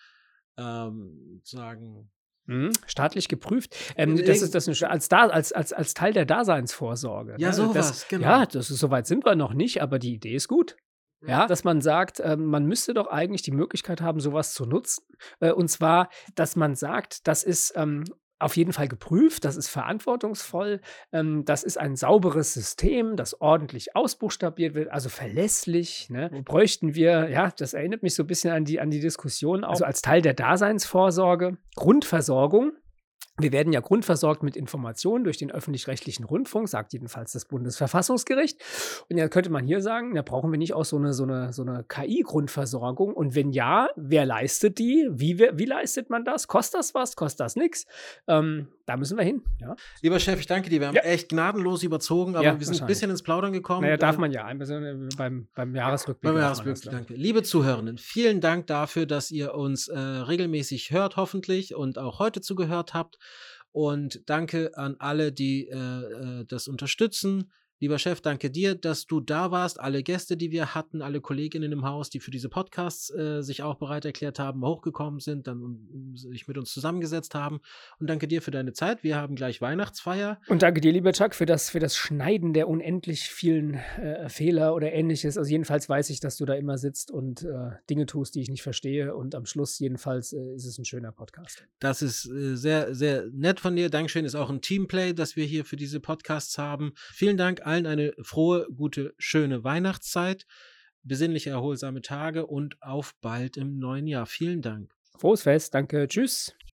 ähm, sagen Mhm. Staatlich geprüft. Ähm, das ist das ist als, da, als, als, als Teil der Daseinsvorsorge. Ja, ne? sowas, das, genau. Ja, das ist, soweit sind wir noch nicht, aber die Idee ist gut. Ja, dass man sagt, äh, man müsste doch eigentlich die Möglichkeit haben, sowas zu nutzen. Äh, und zwar, dass man sagt, das ist ähm, auf jeden Fall geprüft, das ist verantwortungsvoll, ähm, das ist ein sauberes System, das ordentlich ausbuchstabiert wird, also verlässlich, ne? Wo bräuchten wir, ja, das erinnert mich so ein bisschen an die, an die Diskussion auch, also als Teil der Daseinsvorsorge, Grundversorgung. Wir werden ja grundversorgt mit Informationen durch den öffentlich-rechtlichen Rundfunk, sagt jedenfalls das Bundesverfassungsgericht. Und ja könnte man hier sagen, da brauchen wir nicht auch so eine, so eine, so eine K I-Grundversorgung. Und wenn ja, wer leistet die? Wie, wer- wie leistet man das? Kostet das was? Kostet das nichts? Ähm, da müssen wir hin. Ja, Lieber Chef, ich danke dir. Wir haben Ja. echt gnadenlos überzogen, aber Ja, wir sind ein wahrscheinlich. bisschen ins Plaudern gekommen. naja, darf Äh, man ja. Ein bisschen, äh, beim, beim Jahresrückblick. Beim darf man Jahresblick, das, glaub ich. danke. Liebe Zuhörenden, vielen Dank dafür, dass ihr uns äh, regelmäßig hört, hoffentlich, und auch heute zugehört habt. Und danke an alle, die äh, äh, das unterstützen. Lieber Chef, danke dir, dass du da warst. Alle Gäste, die wir hatten, alle Kolleginnen im Haus, die für diese Podcasts äh, sich auch bereit erklärt haben, hochgekommen sind, dann um, sich mit uns zusammengesetzt haben. Und danke dir für deine Zeit. Wir haben gleich Weihnachtsfeier. Und danke dir, lieber Chuck, für das, für das Schneiden der unendlich vielen äh, Fehler oder Ähnliches. Also jedenfalls weiß ich, dass du da immer sitzt und äh, Dinge tust, die ich nicht verstehe. Und am Schluss jedenfalls äh, ist es ein schöner Podcast. Das ist äh, sehr, sehr nett von dir. Dankeschön. Ist auch ein Teamplay, das wir hier für diese Podcasts haben. Vielen Dank allen eine frohe, gute, schöne Weihnachtszeit, besinnliche, erholsame Tage und auf bald im neuen Jahr. Vielen Dank. Frohes Fest, danke, tschüss.